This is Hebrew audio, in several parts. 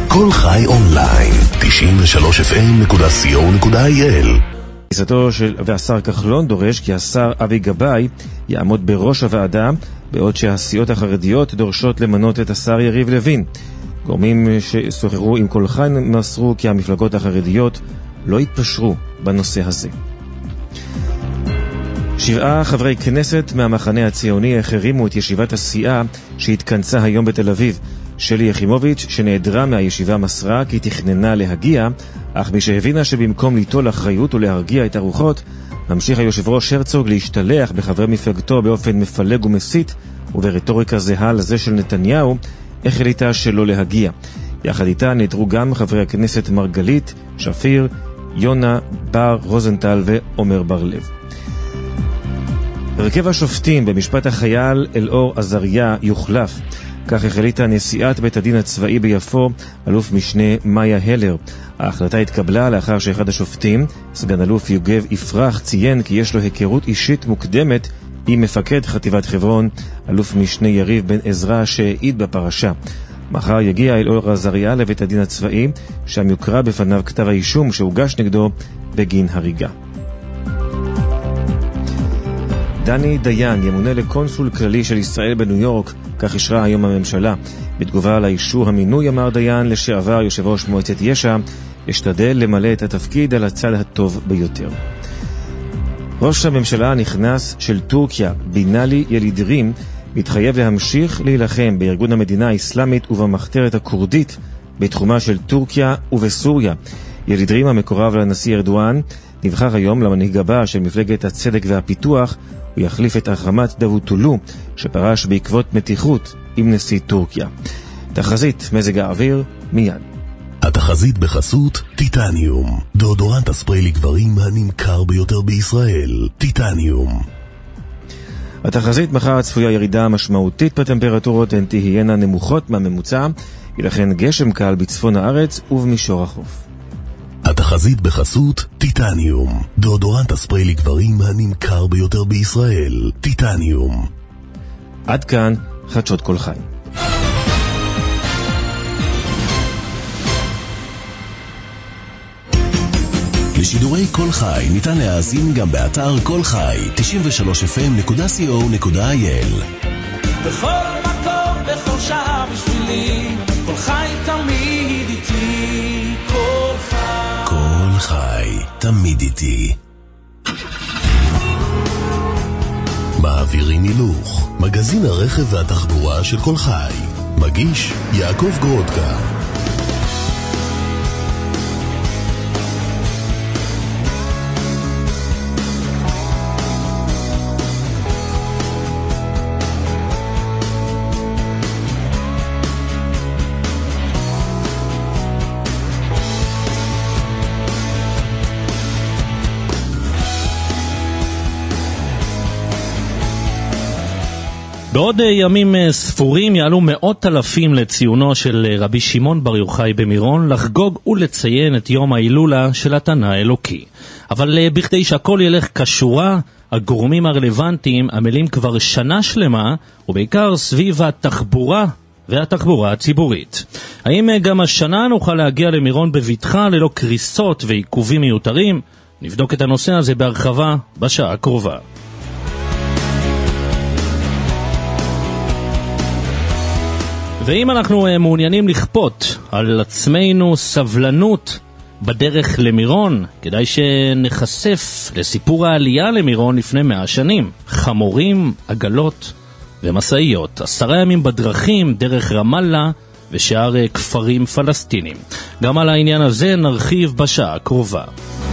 כל חי אונליין, 93fm.co.il. כניסתו של והשר כחלון דורש כי השר אבי גבאי יעמוד בראש הוועדה, בעוד שהסיעות החרדיות דורשות למנות את השר יריב לוין. גורמים שסוחרו עם כל חי מסרו כי המפלגות החרדיות לא יתפשרו בנושא הזה. 7 חברי כנסת מהמחנה הציוני החרימו את ישיבת הסיעה שהתכנסה היום בתל אביב. שלי יחימוביץ' שנעדרה מהישיבה מסרה כי תכננה להגיע, אך מי שהבינה שבמקום ליטול אחריות ולהרגיע את הרוחות, ממשיך היושב ראש הרצוג להשתלח בחברי מפלגתו באופן מפלג ומסית וברטוריקה זהה לזה של נתניהו, החליטה שלא להגיע. יחד איתה נעדרו גם חברי הכנסת מרגלית, שפיר, יונה, בר, רוזנטל ועומר בר לב. הרכב השופטים במשפט החייל אלאור עזריה יוחלף. כך החליטה נשיאת בית הדין הצבאי ביפו, אלוף משנה מאיה הלר. ההחלטה התקבלה לאחר שאחד השופטים, סגן אלוף יוגב יפרח, ציין כי יש לו היכרות אישית מוקדמת עם מפקד חטיבת חברון, אלוף משנה יריב בן עזרא שהעיד בפרשה. מחר יגיע אלאור עזריה לבית הדין הצבאי, שם יוקרא בפניו כתב האישום שהוגש נגדו בגין הריגה. דני דיין ימונה לקונסול כללי של ישראל בניו יורק, כך אישרה היום הממשלה. בתגובה על האישור המינוי אמר דיין לשעבר יושב ראש מועצת יש"ע, השתדל למלא את התפקיד על הצד הטוב ביותר. ראש הממשלה הנכנס של טורקיה, בינאלי ילידרים, מתחייב להמשיך להילחם בארגון המדינה האסלאמית ובמחתרת הקורדית בתחומה של טורקיה ובסוריה. ילידרים המקורב לנשיא ארדואן נבחר היום למנהיג הבא של מפלגת הצדק והפיתוח, הוא יחליף את אחמד דאבוטולו שפרש בעקבות מתיחות עם נשיא טורקיה. תחזית מזג האוויר מיד. התחזית בחסות טיטניום, דאודורנט הספרי לגברים הנמכר ביותר בישראל. טיטניום. התחזית מחר צפויה ירידה משמעותית בטמפרטורות, הן תהיינה נמוכות מהממוצע, ילכן גשם קל בצפון הארץ ובמישור החוף. התחזית בחסות טיטניום, דאודורנט הספרי לגברים הנמכר ביותר בישראל. טיטניום. עד כאן חדשות כל חי. לשידורי כל חי ניתן להאזין גם באתר כל חי 93fm.co.il. בכל מקום, בכל שעה בשבילי, כל חי תמיד איתי. כל חי, כל חי תמיד איתי. מעבירים הילוך, מגזין הרכב והתחבורה של כל חי. מגיש יעקב גרודקה. בעוד ימים ספורים יעלו מאות אלפים לציונו של רבי שמעון בר יוחאי במירון לחגוג ולציין את יום ההילולה של התנא האלוקי. אבל בכדי שהכל ילך כשורה, הגורמים הרלוונטיים עמלים כבר שנה שלמה, ובעיקר סביב התחבורה והתחבורה הציבורית. האם גם השנה נוכל להגיע למירון בבטחה ללא קריסות ועיכובים מיותרים? נבדוק את הנושא הזה בהרחבה בשעה הקרובה. ואם אנחנו מעוניינים לכפות על עצמנו סבלנות בדרך למירון, כדאי שנחשף לסיפור העלייה למירון לפני 100 שנים. חמורים, עגלות ומסעיות, 10 ימים בדרכים דרך רמאללה ושאר כפרים פלסטינים. גם על העניין הזה נרחיב בשעה הקרובה.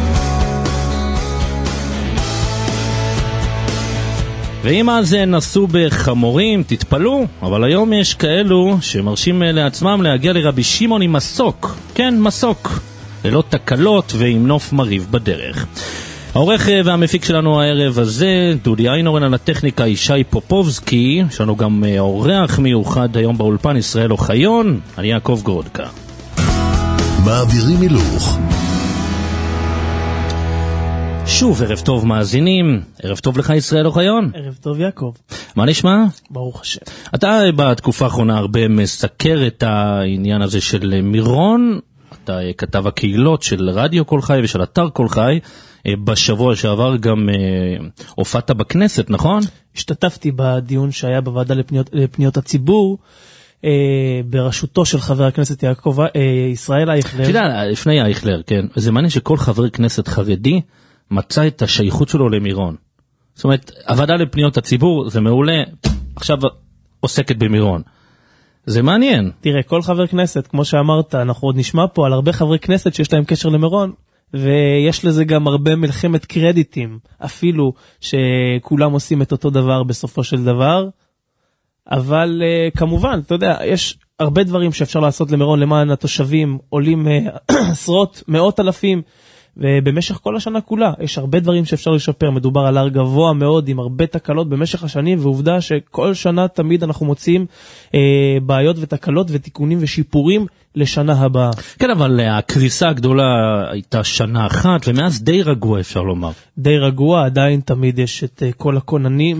ואם אז נסו בחמורים, תתפלו, אבל היום יש כאלו שמרשים לעצמם להגיע לרבי שמעון עם מסוק. כן, מסוק. ללא תקלות ועם נוף מריב בדרך. העורך והמפיק שלנו הערב הזה, דודי איינורן, על הטכניקה ישי פופובסקי. יש לנו גם אורח מיוחד היום באולפן, ישראל אוחיון. אני יעקב גרודקה. מעבירים הילוך. שוב, ערב טוב מאזינים, ערב טוב לך ישראל אוחיון. ערב טוב יעקב. מה נשמע? ברוך השם. אתה בתקופה האחרונה הרבה מסקר את העניין הזה של מירון, אתה כתב הקהילות של רדיו כל חי ושל אתר כל חי, בשבוע שעבר גם הופעת בכנסת, נכון? השתתפתי בדיון שהיה בוועדה לפניות הציבור, בראשותו של חבר הכנסת יעקב ישראל אייכלר. תדע, לפני אייכלר, כן, זה מעניין שכל חבר כנסת חרדי מצא את השייכות שלו למירון. זאת אומרת, הוועדה לפניות הציבור זה מעולה, עכשיו עוסקת במירון. זה מעניין. תראה, כל חבר כנסת, כמו שאמרת, אנחנו עוד נשמע פה על הרבה חברי כנסת שיש להם קשר למירון, ויש לזה גם הרבה מלחמת קרדיטים, אפילו שכולם עושים את אותו דבר בסופו של דבר, אבל כמובן, אתה יודע, יש הרבה דברים שאפשר לעשות למירון למען התושבים, עולים עשרות, מאות אלפים, ובמשך כל השנה כולה יש הרבה דברים שאפשר לשפר. מדובר על הר גבוה מאוד עם הרבה תקלות במשך השנים, ועובדה שכל שנה תמיד אנחנו מוצאים בעיות ותקלות ותיקונים ושיפורים לשנה הבאה. כן, אבל הקריסה הגדולה הייתה שנה אחת, ומאז די רגוע אפשר לומר. די רגוע, עדיין תמיד יש את כל הכוננים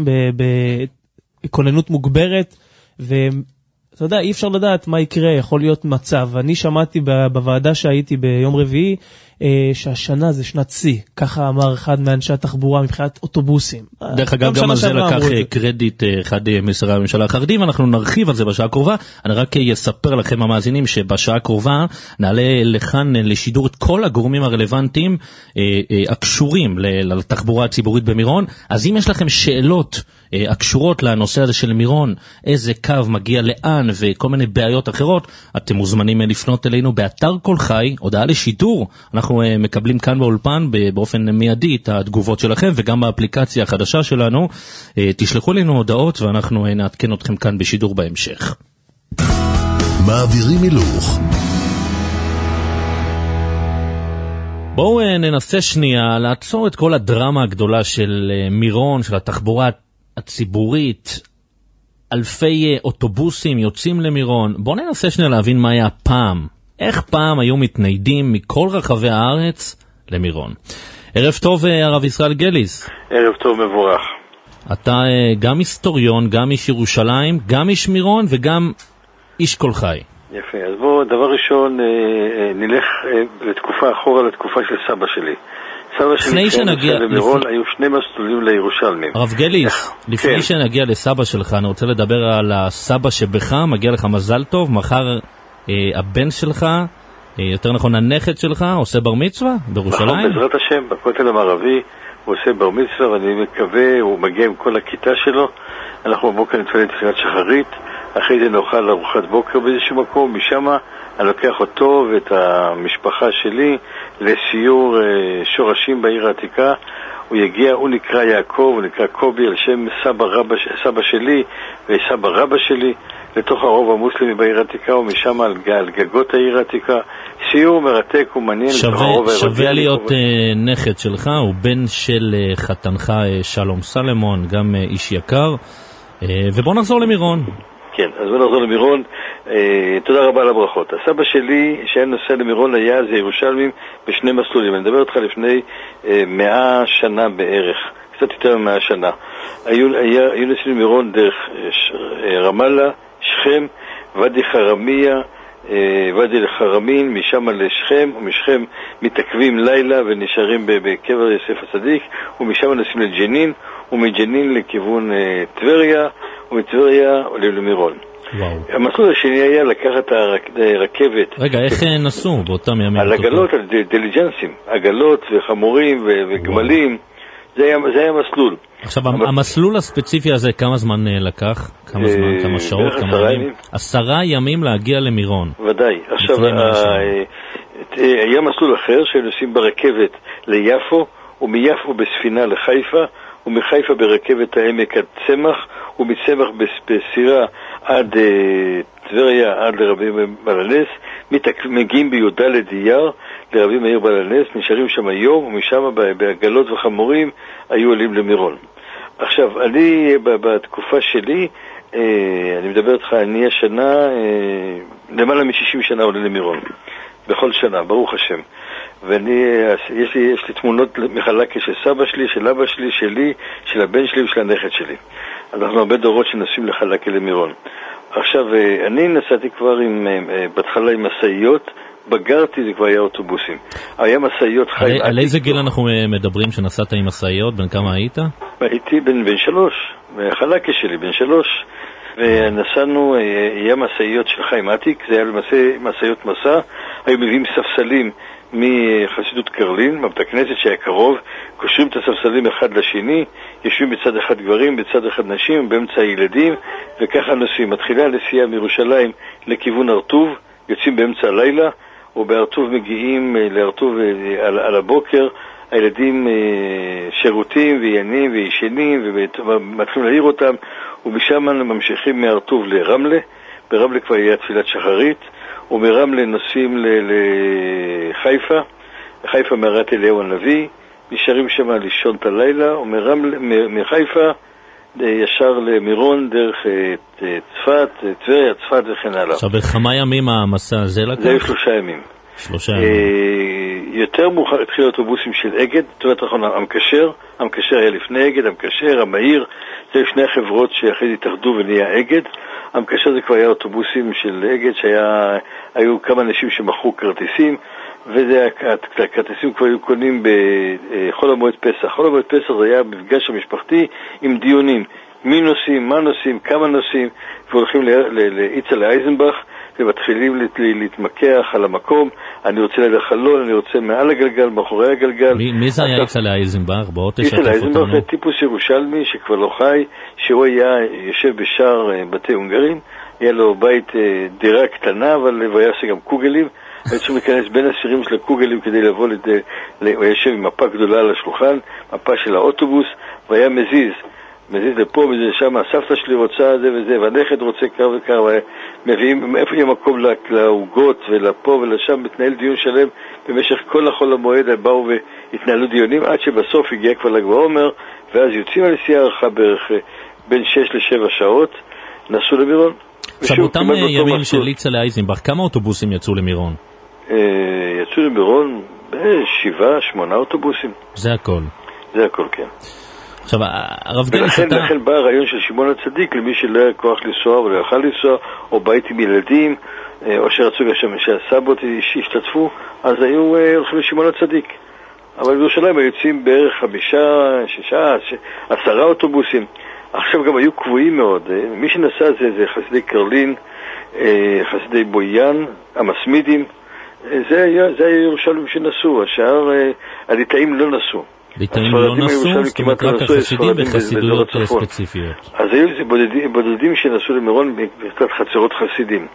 בכוננות מוגברת, ואתה יודע, אי אפשר לדעת מה יקרה, יכול להיות מצב. אני שמעתי בוועדה שהייתי ביום רביעי, שהשנה זה שנת C, ככה אמר אחד מאנשי התחבורה מבחינת אוטובוסים. דרך אגב, גם על זה לקח קרדיט אחד משרי הממשלה החרדים, אנחנו נרחיב על זה בשעה הקרובה. אני רק אספר לכם המאזינים שבשעה הקרובה נעלה לכאן לשידור את כל הגורמים הרלוונטיים הקשורים לתחבורה הציבורית במירון. אז אם יש לכם שאלות הקשורות לנושא הזה של מירון, איזה קו מגיע לאן וכל מיני בעיות אחרות, אתם מוזמנים לפנות אלינו באתר כל חי, הודעה לשידור. אנחנו מקבלים כאן באולפן באופן מיידי את התגובות שלכם, וגם באפליקציה החדשה שלנו תשלחו לנו הודעות ואנחנו נעדכן אתכם כאן בשידור בהמשך. מעבירים הילוך. בואו ננסה שנייה לעצור את כל הדרמה הגדולה של מירון, של התחבורה הציבורית. אלפי אוטובוסים יוצאים למירון. בואו ננסה שנייה להבין מה היה פעם. איך פעם היו מתניידים מכל רחבי הארץ למירון. ערב טוב הרב ישראל גליס. ערב טוב מבורך. אתה גם היסטוריון, גם איש ירושלים, גם איש מירון וגם איש כל חי. יפה, אז בואו דבר ראשון נלך לתקופה אחורה, לתקופה של סבא שלי. סבא שלי למירון היו שני מסלולים לירושלמים. הרב גליס, לפני שנגיע לסבא שלך, אני רוצה לדבר על הסבא שבך, מגיע לך מזל טוב, מחר הבן שלך, יותר נכון הנכד שלך, עושה בר מצווה בירושלים? נכון, בעזרת השם, בכותל המערבי הוא עושה בר מצווה, ואני מקווה, הוא מגיע עם כל הכיתה שלו. אנחנו בבוקר נתפלל תפילת שחרית, אחרי זה נאכל ארוחת בוקר באיזשהו מקום, משם אני לוקח אותו ואת המשפחה שלי לסיור שורשים בעיר העתיקה. הוא יגיע, הוא נקרא יעקב, הוא נקרא קובי על שם סבא שלי וסבא רבא שלי, לתוך הרוב המוסלמי בעיר העתיקה, ומשם על גגות העיר העתיקה. סיור מרתק ומעניין. שווה להיות נכד שלך, הוא בן של חתנך שלום סלמון, גם איש יקר. ובוא נחזור למירון. כן, אז בוא נחזור למירון. תודה רבה על הברכות. הסבא שלי שהיה נוסע למירון היה זה ירושלמים בשני מסלולים. אני מדבר אותך לפני 100 שנה בערך, קצת יותר מ100 שנה. היו נוסעים למירון דרך רמאללה, שכם, ואדי חרמיה, ואדי לחרמין, משם לשכם, ומשכם מתעכבים לילה ונשארים בקבר יוסף הצדיק, ומשם נוסעים לג'נין, ומג'נין לכיוון טבריה, ומטבריה עולים למירון. וואו. המסלול השני היה לקחת הרכבת. רגע, איך נסעו באותם ימים? על עגלות, על דליג'נסים, עגלות וחמורים וגמלים. זה היה מסלול. עכשיו, המסלול הספציפי הזה, כמה זמן לקח? כמה זמן, כמה שעות, כמה ימים? 10 ימים להגיע למירון. ודאי. עכשיו, היה מסלול אחר שנוסעים ברכבת ליפו, ומיפו בספינה לחיפה, ומחיפה ברכבת העמק עד צמח, ומצמח בסירה עד טבריה, עד לרבי בעל הנס, מגיעים בי"ד אייר לרבי מאיר בעל הנס, נשארים שם היום, ומשם בעגלות וחמורים היו עולים למירון. עכשיו, אני בתקופה שלי, אני מדבר איתך, אני השנה, למעלה מ-60 שנה עולה למירון, בכל שנה, ברוך השם. יש לי תמונות מחלקה של סבא שלי, של אבא שלי, שלי, של הבן שלי ושל הנכד שלי. אנחנו הרבה דורות שנסים לחלקה למירון. עכשיו, אני נסעתי כבר בהתחלה עם מסעיות, בגרתי, זה כבר היה אוטובוסים. היה מסעיות חיים. על איזה גיל אנחנו מדברים שנסעת עם מסעיות? בין כמה היית? הייתי בן 3, והחלקה שלי בן 3, ונסענו, היה מסעיות של חיים עתיק, זה היה מסעיות מסע, היו מביאים ספסלים מחסידות קרלין, מבית הכנסת שהיה קרוב, קושרים את הספסלים אחד לשני, יושבים בצד אחד גברים, בצד אחד נשים, באמצע הילדים, וככה נוסעים. מתחילה הנסיעה מירושלים לכיוון ארטוב, יוצאים באמצע הלילה, ובארטוב מגיעים לארטוב על הבוקר, הילדים שירותים ויענים וישנים, ומתחילים להעיר אותם, ומשם ממשיכים מארטוב לרמלה, ברמלה כבר היה תפילת שחרית, ומרמלה נוסעים לחיפה, חיפה מערת אליהו הנביא, נשארים שם לישון את הלילה, ומחיפה ישר למירון דרך צפת, טבריה, צפת וכן הלאה. עכשיו, בכמה ימים המסע הזה לקח? זה היו 3 ימים. 3 ימים. יותר מאוחר התחילו אוטובוסים של אגד, זאת אומרת, המקשר היה לפני אגד, המקשר, המהיר, זה שני החברות שאחרי זה התאחדו ונהיה אגד. המקשר זה כבר היה אוטובוסים של אגד, שהיו כמה אנשים שמכרו כרטיסים, והכרטיסים כבר היו קונים בחול המועד פסח. חול המועד פסח זה היה מפגש המשפחתי עם דיונים, מי נוסעים, מה נוסעים, כמה נוסעים, והולכים ליצחק אייזנבך, ומתחילים להתמקח על המקום, אני רוצה ליד החלון, אני רוצה מעל הגלגל, מאחורי הגלגל. מי זה היה יצחק אייזנבך? בוא תשתף אותנו. יצחק אייזנבך זה טיפוס ירושלמי שכבר לא חי, שהוא היה יושב בשער בתי הונגרים, היה לו בית דירה קטנה, אבל הוא היה עושה גם קוגלים, היו צריכים להיכנס בין הסירים של הקוגלים כדי לבוא, הוא יושב עם מפה גדולה על השולחן, מפה של האוטובוס, והיה מזיז לפה וזה שם, הסבתא שלי רוצה זה וזה, והנכד רוצה כך וכך, מביאים, איפה יהיה מקום להוגות ולפה ולשם, מתנהל דיון שלם במשך כל החול המועד, באו והתנהלו דיונים, עד שבסוף הגיע כבר ל"ג בעומר, ואז יוצאים על נסיעה ארוכה בערך בין 6 ל7 שעות, נסעו למירון. עכשיו, אותם ימים של יצחק אייזנבך, כמה אוטובוסים יצאו למירון? יצאו למירון 7-8 אוטובוסים. זה הכל? זה הכל, כן. עכשיו, הרב דניס, לכן בא הרעיון של שמעון הצדיק למי שלא היה כוח לנסוע ולא יכל לנסוע, או בית עם ילדים, או שרצו שהסבות השתתפו, אז היו הולכים לשמעון הצדיק. אבל בירושלים היו יוצאים בערך 5, 6, 10 אוטובוסים. עכשיו גם היו קבועים מאוד. מי שנסע זה חסידי קרלין, חסידי בויאן, המסמידים. זה היה ירושלים שנסעו. השאר הליטאים לא נסעו. ליטאים לא נסעו, זאת אומרת רק החסידים בחסידויות ספציפיות. אז היו בודדים שנסעו למירון בקצת חצרות חסידים.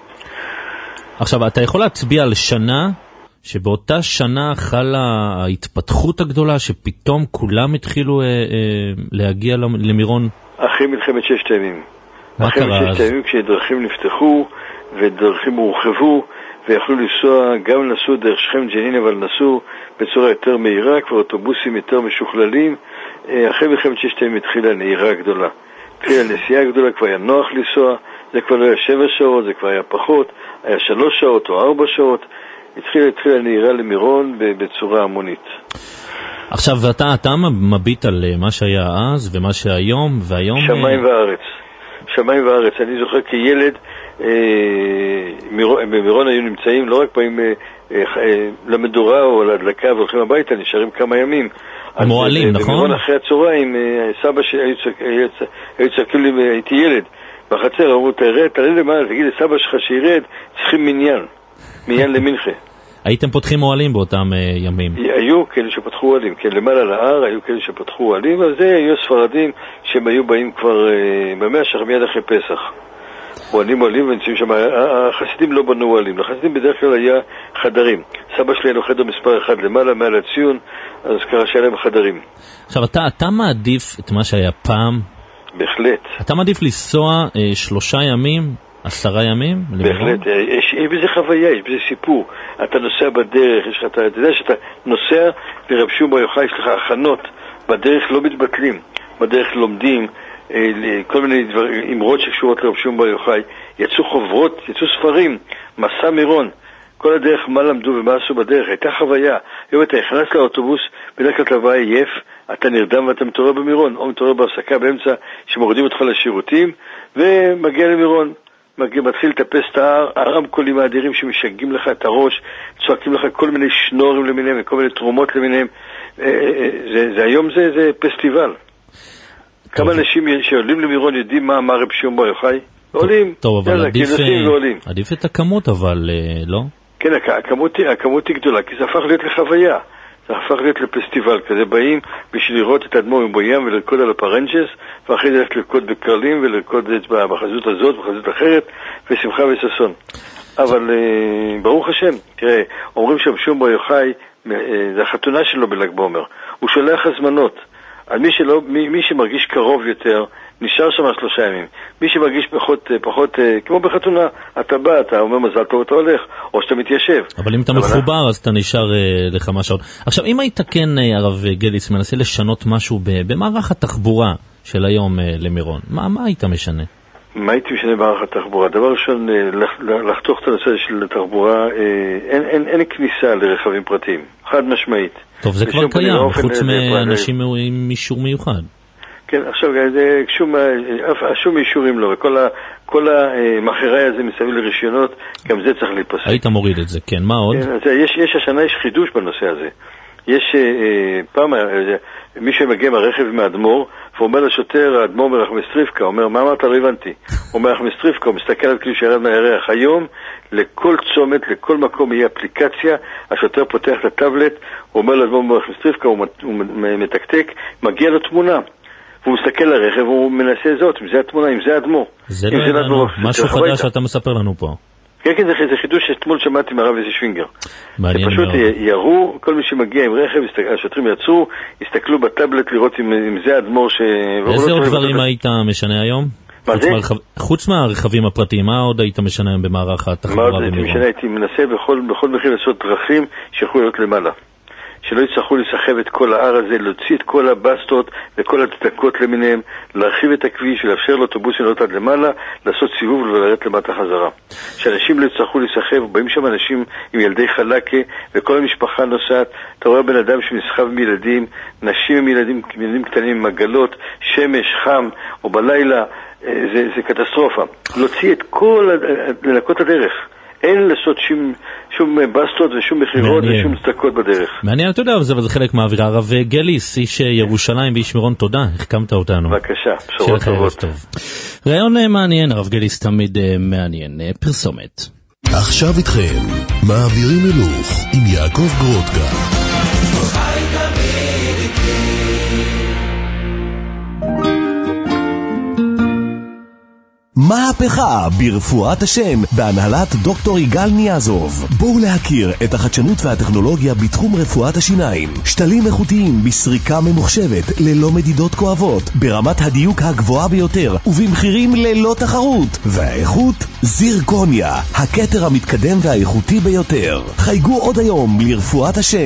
עכשיו, אתה יכול להצביע על שנה שבאותה שנה חלה ההתפתחות הגדולה, שפתאום כולם התחילו להגיע למירון? אחרי מלחמת 6 הימים. מה קרה אז? אחרי 6 הימים כשדרכים נפתחו ודרכים הורחבו, ויכלו לנסוע, גם נסעו דרך שכם ג'נין, אבל נסעו בצורה יותר מהירה, כבר אוטובוסים יותר משוכללים. אחרי מלחמת 6 הימים התחילה הנהירה הגדולה. התחילה הנסיעה הגדולה, כבר היה נוח לנסוע, זה כבר לא היה 7 שעות, זה כבר היה פחות, היה 3 שעות או 4 שעות. התחילה הנהירה למירון בצורה המונית. עכשיו, אתה מביט על מה שהיה אז ומה שהיום, והיום... שמיים וארץ. שמיים וארץ. אני זוכר כילד, במירון היו נמצאים, לא רק פעמים למדורה או להדלקה והולכים הביתה, נשארים כמה ימים. מועלים, נכון? במירון אחרי הצהריים, סבא שלי, היו צעקים לי, הייתי ילד, בחצר, אמרו, תעלה למעלה, תגיד לסבא שלך שירד, צריכים מניין למנחה. הייתם פותחים מועלים באותם ימים? היו כאלה שפתחו מועלים, כן, למעלה להר, היו כאלה שפתחו מועלים, אז זה היו ספרדים שהם היו באים כבר במאה שח מיד אחרי פסח. מועלים ונמצאים שם, החסידים לא בנו מועלים, לחסידים בדרך כלל היה חדרים. סבא שלי היה לו חדר מספר 1 למעלה, מעל הציון, אז קרה שהיה להם חדרים. עכשיו, אתה מעדיף את מה שהיה פעם? בהחלט. אתה מעדיף לנסוע 3 ימים, 10 ימים? בהחלט, יש בזה חוויה, יש בזה סיפור. אתה נוסע בדרך, אתה יודע שאתה נוסע ורב שמעון בר יוחאי, יש לך הכנות, בדרך לא מתבטלים, בדרך לומדים, כל מיני אמרות שקשורות לרב שמעון בר יוחאי, יצאו חוברות, יצאו ספרים, מסע מירון, כל הדרך מה למדו ומה עשו בדרך, הייתה חוויה. היום אתה נכנס לאוטובוס, בדרך כלל אתה בא עייף, אתה נרדם ואתה מתעורר במירון, או מתעורר בהפסקה באמצע שמורידים אותך לשירותים, ומגיע למירון. מתחיל לטפס את הרמקולים האדירים שמשגעים לך את הראש, צועקים לך כל מיני שנורים למיניהם וכל מיני תרומות למיניהם. היום זה פסטיבל. כמה אנשים שעולים למירון יודעים מה רב שמעון בר יוחאי? עולים. טוב, אבל עדיף את הכמות, אבל לא? כן, הכמות היא גדולה, כי זה הפך להיות לחוויה. זה הפך להיות לפסטיבל כזה, באים בשביל לראות את האדמו"ר מבוים ולרקוד על הפרנצ'ס, ואחרי זה ללכת לרקוד בקרלים ולרקוד בחזות הזאת ובחזות אחרת, ושמחה וששון. אבל ברוך השם, תראה, אומרים שרב שמעון בר יוחאי, זה החתונה שלו בל"ג בעומר, הוא שולח הזמנות. על מי שמרגיש קרוב יותר, נשאר שם 3 ימים. מי שמרגיש פחות, כמו בחתונה, אתה בא, אתה אומר מזל טוב, אתה הולך, או שאתה מתיישב. אבל אם אתה מחובר, אז אתה נשאר לכמה שעות. עכשיו, אם היית כן, הרב גליץ, מנסה לשנות משהו במערך התחבורה של היום למירון, מה היית משנה? מה הייתי משנה במערך התחבורה? דבר ראשון, לחתוך את הנושא של תחבורה, אין כניסה לרכבים פרטיים, חד משמעית. טוב, זה כבר קיים, חוץ מאנשים עם אישור מיוחד. כן, עכשיו, שום אישורים לא, וכל המחירי הזה מסביב לרישיונות, גם זה צריך להיפסק. היית מוריד את זה, כן, מה עוד? השנה יש חידוש בנושא הזה. יש פעם, מי שמגיע מהרכב מהאדמו"ר, ואומר לשוטר, האדמו"ר מרחמסטריפקה, אומר, מה אמרת? לא הבנתי. הוא מרחמסטריפקה, הוא מסתכל על כאילו שירד מהירח. היום, לכל צומת, לכל מקום יהיה אפליקציה, השוטר פותח את הטאבלט, הוא אומר לאדמו"ר מרחמסטריפקה, הוא מתקתק, מגיע לו תמונה. והוא מסתכל לרכב, והוא מנסה זאת, אם זה התמונה, אם זה האדמו"ר. זה לא משהו חדש שאתה מספר לנו פה. כן, זה חידוש שאתמול שמעתי מהרב יוסי שווינגר. מעניין מאוד. שפשוט יראו, כל מי שמגיע עם רכב, השוטרים יצאו, הסתכלו בטאבלט לראות אם זה האדמו"ר ש... איזה עוד דברים היית משנה היום? מה זה? חוץ מהרכבים הפרטיים, מה עוד היית משנה היום במערך התחבורה במירון? הייתי מנסה בכל מחיר לעשות דרכים שיכולו להיות למעלה. שלא יצטרכו לסחב את כל ההר הזה, להוציא את כל הבסטות וכל הצדקות למיניהם, להרחיב את הכביש ולאפשר לאוטובוסים לעלות עד למעלה, לעשות סיבוב ולרדת למטה חזרה. שאנשים לא יצטרכו לסחב, באים שם אנשים עם ילדי חלקה וכל המשפחה נוסעת, אתה רואה בן אדם שמסחב עם ילדים, נשים עם ילדים קטנים עם עגלות, שמש, חם או בלילה, זה קטסטרופה. להוציא את כל, לנקות הדרך. אין לעשות שום בסטות ושום מחירות ושום צדקות בדרך. מעניין, אתה יודע, זה חלק מהאווירה. הרב גליס, איש ירושלים ואיש מירון, תודה, החכמת אותנו. בבקשה, בשורות טובות. רעיון מעניין, הרב גליס תמיד מעניין. פרסומת. עכשיו איתכם, מעבירים הילוך עם יעקב גרוטקה. מהפכה ברפואת השם בהנהלת דוקטור יגאל ניאזוב. בואו להכיר את החדשנות והטכנולוגיה בתחום רפואת השיניים. שתלים איכותיים בסריקה ממוחשבת ללא מדידות כואבות, ברמת הדיוק הגבוהה ביותר ובמחירים ללא תחרות. והאיכות זירקוניה, הכתר המתקדם והאיכותי ביותר. חייגו עוד היום לרפואת השם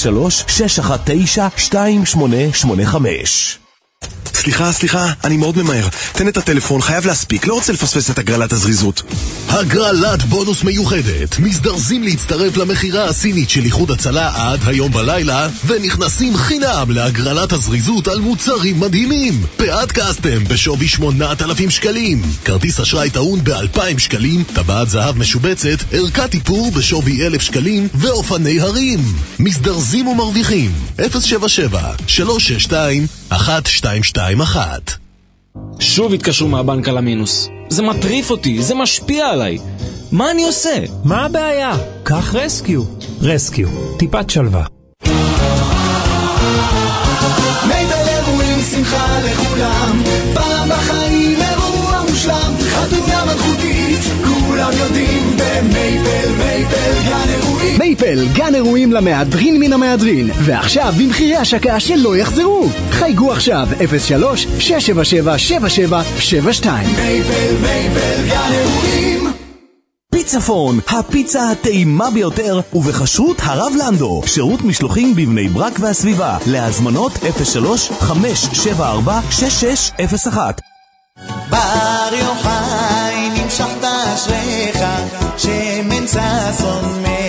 03-619-2885. סליחה, אני מאוד ממהר. תן את הטלפון, חייב להספיק, לא רוצה לפספס את הגרלת הזריזות. הגרלת בונוס מיוחדת. מזדרזים להצטרף למחירה הסינית של איחוד הצלה עד היום בלילה, ונכנסים חינם להגרלת הזריזות על מוצרים מדהימים. פאת קסטם בשווי 8,000 שקלים. כרטיס אשראי טעון ב2,000 שקלים, טבעת זהב משובצת, ערכת איפור בשווי 1,000 שקלים, ואופני הרים. מזדרזים ומרוויחים. 077-362-1221. שוב התקשרו מהבנק על המינוס. זה מטריף אותי, זה משפיע עליי. מה אני עושה? מה הבעיה? קח רסקיו. רסקיו, טיפת שלווה. מייבל אירועים, שמחה לכולם. פעם בחיים אירוע מושלם. חתונה מלכותית, כולם יודעים במייבל, גן אירועים. מייפל, גן אירועים למהדרין מן המהדרין. ועכשיו במחירי השקה שלא יחזרו. חייגו עכשיו 03-677-7772. מייבל, גן אירועים. פיצפון, הפיצה הטעימה ביותר, ובחשרות הרב לנדו. שירות משלוחים בבני ברק והסביבה. להזמנות 03-574-6601. בר יוחאי נמשכת אשריך, שמן ששון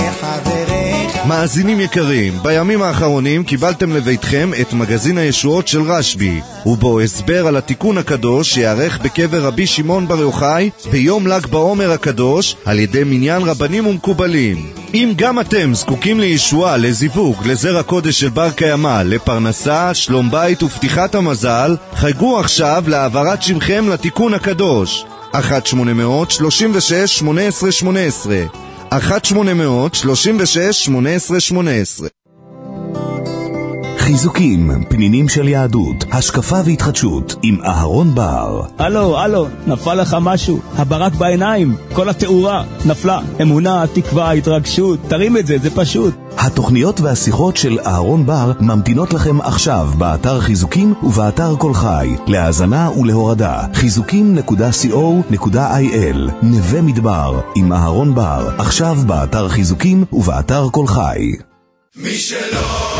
מאזינים יקרים, בימים האחרונים קיבלתם לביתכם את מגזין הישועות של רשב"י, ובו הסבר על התיקון הקדוש שיערך בקבר רבי שמעון בר יוחאי ביום ל"ג בעומר הקדוש על ידי מניין רבנים ומקובלים. אם גם אתם זקוקים לישועה, לזיווג, לזרע קודש של בר קיימא, לפרנסה, שלום בית ופתיחת המזל, חייגו עכשיו להעברת שמכם לתיקון הקדוש. 1-836-1818 1-836-1818. חיזוקים, פנינים של יהדות, השקפה והתחדשות עם אהרון בר. הלו, נפל לך משהו? הברק בעיניים, כל התאורה נפלה. אמונה, תקווה, התרגשות, תרים את זה, זה פשוט. התוכניות והשיחות של אהרון בר ממתינות לכם עכשיו באתר חיזוקים ובאתר כל חי, להאזנה ולהורדה. חיזוקים.co.il. נווה מדבר עם אהרון בר, עכשיו באתר חיזוקים ובאתר כל חי. מי שלא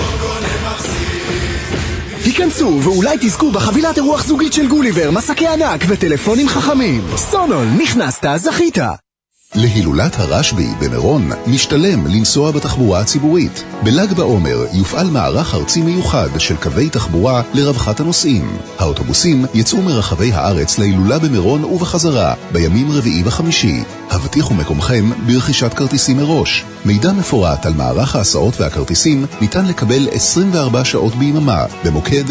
היכנסו ואולי תזכו בחבילת אירוח זוגית של גוליבר, מסקי ענק וטלפונים חכמים. סונול, נכנסת, זכית. להילולת הרשב"י במירון משתלם לנסוע בתחבורה הציבורית. בל"ג בעומר יופעל מערך ארצי מיוחד של קווי תחבורה לרווחת הנוסעים. האוטובוסים יצאו מרחבי הארץ להילולה במירון ובחזרה בימים רביעי וחמישי. הבטיחו מקומכם ברכישת כרטיסים מראש. מידע מפורט על מערך ההסעות והכרטיסים ניתן לקבל 24 שעות ביממה במוקד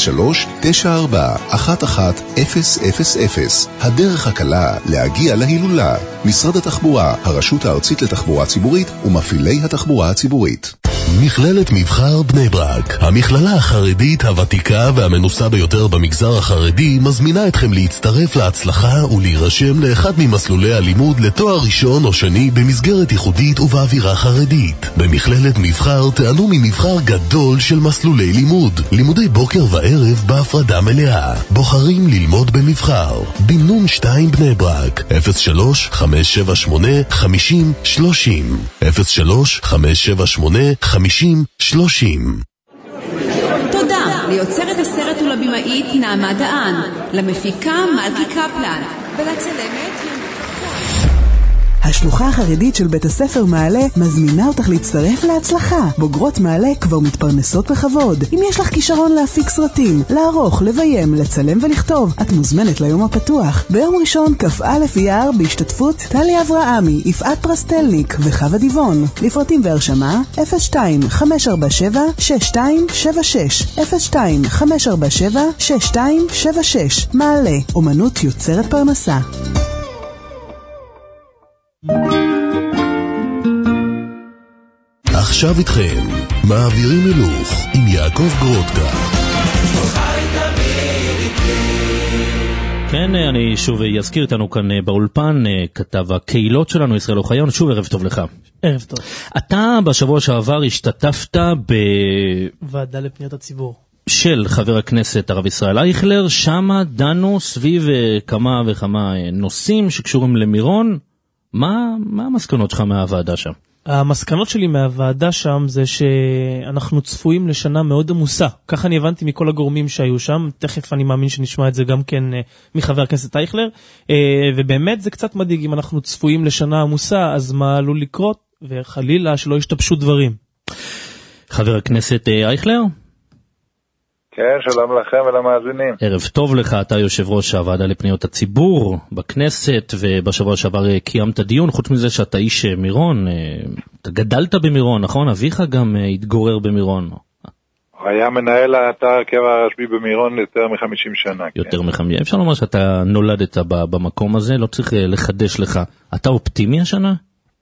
03-94-11-000. הדרך הקלה להגיע להילולה. משרד התחבורה, הרשות הארצית לתחבורה ציבורית ומפעילי התחבורה הציבורית. מכללת מבחר בני ברק, המכללה החרדית הוותיקה והמנוסה ביותר במגזר החרדי, מזמינה אתכם להצטרף להצלחה ולהירשם לאחד ממסלולי הלימוד לתואר ראשון או שני במסגרת ייחודית ובאווירה חרדית. במכללת מבחר תענו ממבחר גדול של מסלולי לימוד, לימודי בוקר וערב בהפרדה מלאה. בוחרים ללמוד במבחר. בנון 2 בני ברק, 03-578-50-30 03-578-50-30. תודה ליוצרת הסרט ולבימאית נעמה דהן, למפיקה מלכי קפלן ולצלמת השלוחה החרדית של בית הספר מעלה מזמינה אותך להצטרף להצלחה. בוגרות מעלה כבר מתפרנסות בכבוד. אם יש לך כישרון להפיק סרטים, לערוך, לביים, לצלם ולכתוב, את מוזמנת ליום הפתוח. ביום ראשון כ"א אייר בהשתתפות טלי אברהמי, יפעת פרסטלניק וחווה דיבון. לפרטים והרשמה 02-547-6276 02-547-6276. מעלה, אומנות יוצרת פרנסה. עכשיו איתכם, מעבירים הילוך עם יעקב גרודקה. כן, אני שוב אזכיר איתנו כאן באולפן, כתב הקהילות שלנו, ישראל אוחיון. שוב ערב טוב לך. ערב טוב. אתה בשבוע שעבר השתתפת בוועדה לפניות הציבור של חבר הכנסת הרב ישראל אייכלר. שמה דנו סביב כמה וכמה נושאים שקשורים למירון. מה המסקנות שלך מהוועדה שם? המסקנות שלי מהוועדה שם זה שאנחנו צפויים לשנה מאוד עמוסה. ככה אני הבנתי מכל הגורמים שהיו שם. תכף אני מאמין שנשמע את זה גם כן מחבר הכנסת אייכלר. ובאמת זה קצת מדאיג. אם אנחנו צפויים לשנה עמוסה, אז מה עלול לקרות? וחלילה שלא ישתבשו דברים. חבר הכנסת אייכלר? כן, שלום לכם ולמאזינים. ערב טוב לך, אתה יושב ראש הוועדה לפניות הציבור בכנסת, ובשבוע שעבר קיימת דיון. חוץ מזה שאתה איש מירון, אתה גדלת במירון, נכון? אביך גם התגורר במירון. הוא היה מנהל האתר קבר הרשב"י במירון יותר מ-50 שנה. יותר מ-50. אפשר לומר שאתה נולדת במקום הזה, לא צריך לחדש לך. אתה אופטימי השנה?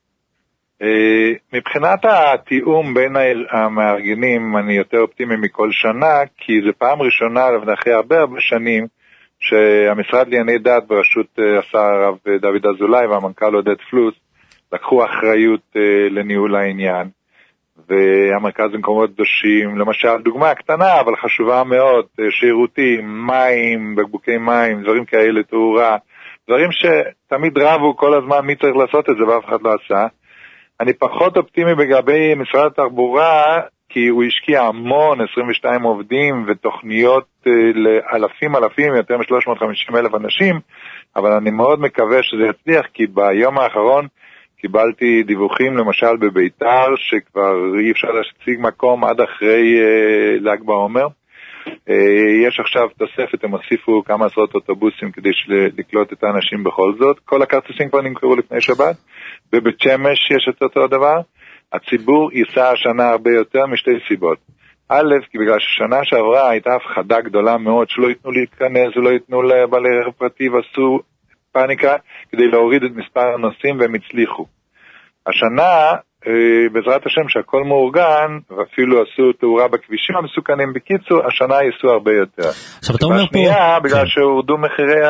מבחינת התיאום בין המארגנים אני יותר אופטימי מכל שנה, כי זה פעם ראשונה אחרי הרבה שנים שהמשרד לענייני דת בראשות השר הרב דוד אזולאי והמנכ"ל עודד פלוס לקחו אחריות לניהול העניין, והמרכז למקומות קדושים, למשל דוגמה קטנה אבל חשובה מאוד, שירותים, מים, בקבוקי מים, דברים כאלה, תאורה, דברים שתמיד רבו כל הזמן מי צריך לעשות את זה ואף אחד לא עשה. אני פחות אופטימי לגבי משרד התחבורה, כי הוא השקיע המון, 22 עובדים ותוכניות לאלפים, יותר מ-350,000 אנשים, אבל אני מאוד מקווה שזה יצליח, כי ביום האחרון קיבלתי דיווחים למשל בביתר, שכבר אי אפשר להשיג מקום עד אחרי ל"ג בעומר. יש עכשיו תוספת, הם הוסיפו כמה עשרות אוטובוסים כדי לקלוט את האנשים בכל זאת. כל הכרטיסים כבר נמכרו לפני שבת. בבית שמש יש את אותו הדבר. הציבור ייסע השנה הרבה יותר משתי סיבות. א', כי בגלל ששנה שעברה הייתה הפחדה גדולה מאוד שלא ייתנו להיכנס ולא ייתנו לבעלי רכב פרטי ועשו פאניקה כדי להוריד את מספר הנוסעים והם הצליחו. השנה, בעזרת השם שהכל מאורגן, ואפילו עשו תאורה בכבישים המסוכנים, בקיצור, השנה ייסעו הרבה יותר. עכשיו אתה אומר פה... בגלל שהורדו מחירי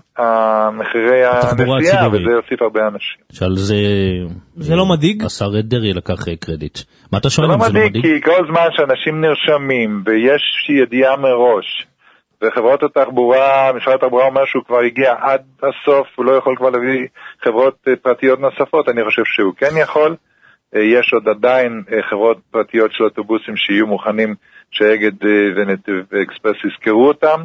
הנסיעה, וזה יוסיף הרבה אנשים. שעל זה לא מדאיג? השר דרעי לקח קרדיט. מה אתה שואל? זה לא מדאיג, כי כל זמן שאנשים נרשמים, ויש ידיעה מראש, וחברות התחבורה, משרד התחבורה אומר שהוא כבר הגיע עד הסוף, הוא לא יכול כבר להביא חברות פרטיות נוספות, אני חושב שהוא כן יכול. יש עוד עדיין חברות פרטיות של אוטובוסים שיהיו מוכנים שאגד ונתיב אקספרס יזכרו אותם,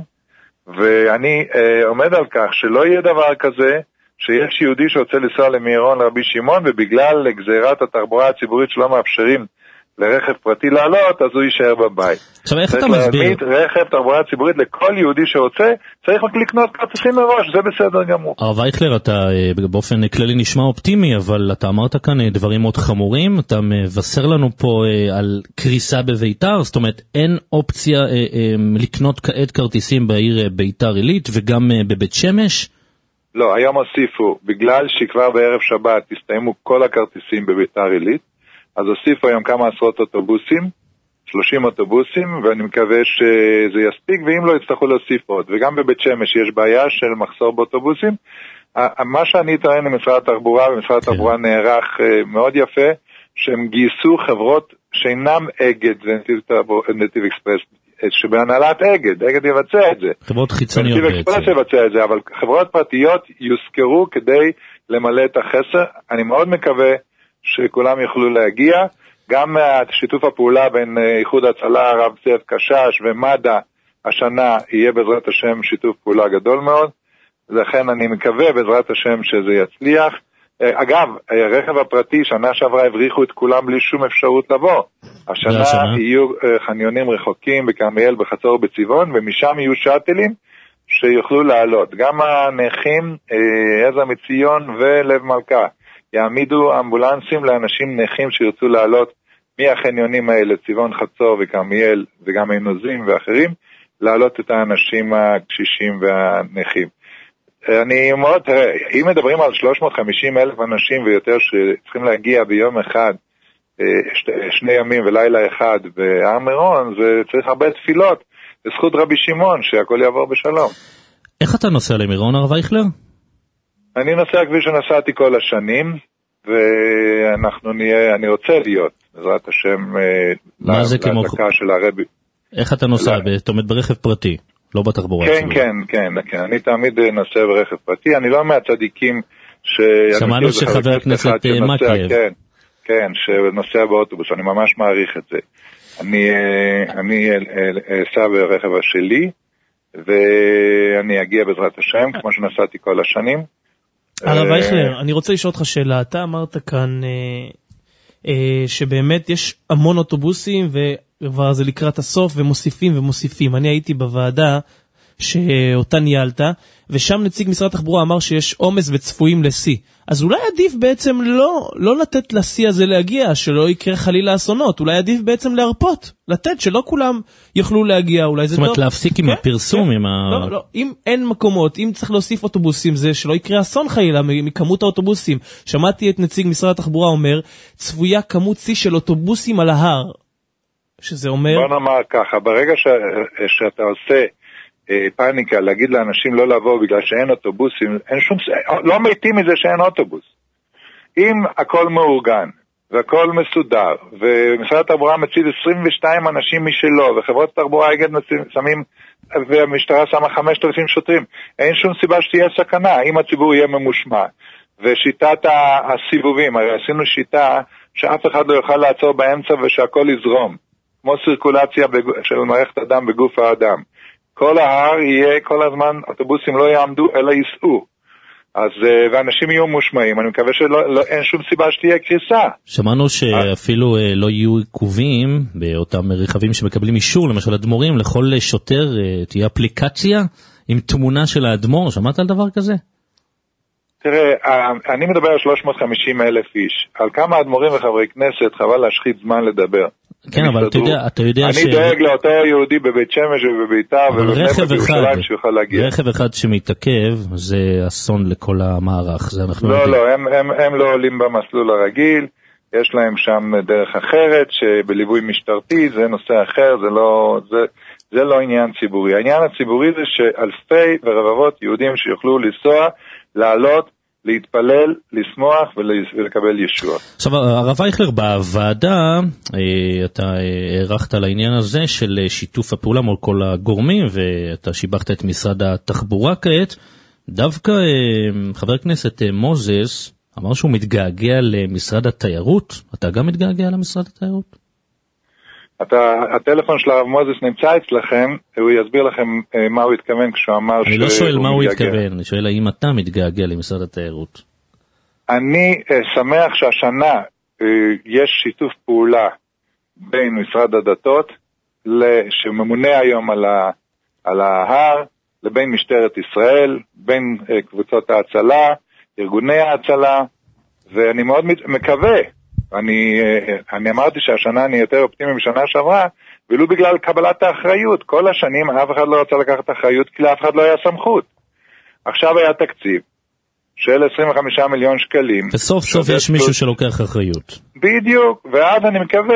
ואני עומד על כך שלא יהיה דבר כזה שיש יהודי שרוצה לנסוע למירון לרבי שמעון, ובגלל גזירת התחבורה הציבורית שלא מאפשרים לרכב פרטי לעלות, אז הוא יישאר בבית. עכשיו איך אתה מסביר? רכב תחבורה ציבורית לכל יהודי שרוצה, צריך רק לקנות כרטיסים מראש, זה בסדר גמור. הרב אייכלר, אתה באופן כללי נשמע אופטימי, אבל אתה אמרת כאן דברים מאוד חמורים, אתה מבשר לנו פה על קריסה בביתר, זאת אומרת אין אופציה לקנות כעת כרטיסים בעיר ביתר עילית וגם בבית שמש? לא, היום הוסיפו, בגלל שכבר בערב שבת הסתיימו כל הכרטיסים בביתר עילית, אז הוסיפו היום כמה עשרות אוטובוסים, 30 אוטובוסים, ואני מקווה שזה יספיק, ואם לא יצטרכו להוסיף עוד. וגם בבית שמש יש בעיה של מחסור באוטובוסים. מה שאני טוען למשרד התחבורה, ומשרד התחבורה נערך מאוד יפה, שהם גייסו חברות שאינם אגד ונתיב אקספרס, שבהנהלת אגד יבצע את זה. חברות חיצוניות בעצם. נתיב אקספרס יבצע את זה, אבל חברות פרטיות יוזכרו כדי למלא את החסר. אני מאוד מקווה שכולם יוכלו להגיע, גם שיתוף הפעולה בין איחוד הצלה, הרב זאב קשש ומד"א השנה יהיה בעזרת השם שיתוף פעולה גדול מאוד, לכן אני מקווה בעזרת השם שזה יצליח. אגב, הרכב הפרטי שנה שעברה הבריחו את כולם בלי שום אפשרות לבוא. השנה יהיו חניונים רחוקים בכרמיאל, בחצור, בצבעון, ומשם יהיו שאטלים שיוכלו לעלות. גם הנכים, עזר מציון ולב מלכה, יעמידו אמבולנסים לאנשים נכים שירצו לעלות מהחניונים האלה, צבעון, חצור וכרמיאל וגם עינוזים ואחרים, לעלות את האנשים הקשישים והנכים. אני מאוד, אם מדברים על 350,000 אנשים ויותר שצריכים להגיע ביום אחד, 2 ימים ולילה אחד בהר מירון, זה צריך הרבה תפילות, לזכות רבי שמעון שהכל יעבור בשלום. איך אתה נוסע למירון, הרב אייכלר? אני נוסע כפי שנסעתי כל השנים, ואנחנו נהיה, אני רוצה להיות, בעזרת השם, להדלקה של הרבי. איך אתה נוסע? אתה עומד ברכב פרטי, לא בתחבורה הציבורית. כן, אני תמיד נוסע ברכב פרטי, אני לא מהצדיקים שמענו שחבר הכנסת מקלב. כן, שנוסע באוטובוס, אני ממש מעריך את זה. אני אסע ברכב שלי, ואני אגיע בעזרת השם, כמו שנסעתי כל השנים. הרב אייכלר, אני רוצה לשאול אותך שאלה. אתה אמרת כאן שבאמת יש המון אוטובוסים וכבר זה לקראת הסוף ומוסיפים. אני הייתי בוועדה שאותה ניהלת, ושם נציג משרד התחבורה אמר שיש עומס וצפויים לשיא. אז אולי עדיף בעצם לא לתת לשיא הזה להגיע, שלא יקרה חלילה אסונות. אולי עדיף בעצם להרפות, לתת שלא כולם יוכלו להגיע. אולי זה זאת אומרת להפסיק עם הפרסום. לא, אם אין מקומות, אם צריך להוסיף אוטובוסים, זה שלא יקרה אסון חלילה מכמות האוטובוסים. שמעתי את נציג משרד התחבורה אומר, צפויה כמות שיא של אוטובוסים על ההר. שזה אומר... בוא נאמר ככה, ברגע שאתה עושה פאניקה, להגיד לאנשים לא לבוא בגלל שאין אוטובוסים, לא מתים מזה שאין אוטובוס. אם הכל מאורגן, והכל מסודר, ומשרד התחבורה מציב 22 אנשים משלו, וחברות התחבורה אגד שמים, והמשטרה שמה 5,000 שוטרים, אין שום סיבה שתהיה סכנה, אם הציבור יהיה ממושמע. ושיטת הסיבובים, הרי עשינו שיטה שאף אחד לא יוכל לעצור באמצע ושהכל יזרום, כמו סירקולציה של מערכת הדם בגוף האדם. כל ההר יהיה כל הזמן, אוטובוסים לא יעמדו אלא ייסעו. אז, ואנשים יהיו מושמעים, אני מקווה שאין שום סיבה שתהיה קריסה. שמענו שאפילו לא יהיו עיכובים באותם רכבים שמקבלים אישור, למשל אדמו"רים, לכל שוטר תהיה אפליקציה עם תמונה של האדמו"ר, שמעת על דבר כזה? תראה, אני מדבר על 350,000 איש, על כמה אדמו"רים וחברי כנסת, חבל להשחית זמן לדבר. כן, אבל אתה יודע אני דואג לאותו יהודי בבית שמש ובביתר ובירושלים שיוכל להגיע. רכב אחד שמתעכב זה אסון לכל המערך, זה אנחנו יודעים. לא, הם לא עולים במסלול הרגיל, יש להם שם דרך אחרת שבליווי משטרתי, זה נושא אחר, זה לא עניין ציבורי. העניין הציבורי זה שאלפי ורבבות יהודים שיוכלו לנסוע, לעלות, להתפלל, לשמוח ולקבל ישוע. עכשיו, הרב אייכלר, בוועדה אתה הערכת על העניין הזה של שיתוף הפעולה מול כל הגורמים, ואתה שיבחת את משרד התחבורה כעת. דווקא חבר הכנסת מוזס אמר שהוא מתגעגע למשרד התיירות. אתה גם מתגעגע למשרד התיירות? הטלפון של הרב מוזס נמצא אצלכם, הוא יסביר לכם מה הוא התכוון כשהוא אמר אני לא שואל מה הוא התכוון, אני שואל האם אתה מתגעגע למשרד התיירות. אני שמח שהשנה יש שיתוף פעולה בין משרד הדתות, שממונה היום על ההר, לבין משטרת ישראל, בין קבוצות ההצלה, ארגוני ההצלה, ואני מאוד מקווה, אני אמרתי שהשנה אני יותר אופטימי משנה שעברה, ולו בגלל קבלת האחריות. כל השנים אף אחד לא רצה לקחת אחריות, כי לאף אחד לא היה סמכות. עכשיו היה תקציב של 25 מיליון שקלים. וסוף סוף יש מישהו שלוקח אחריות. בדיוק, ואז אני מקווה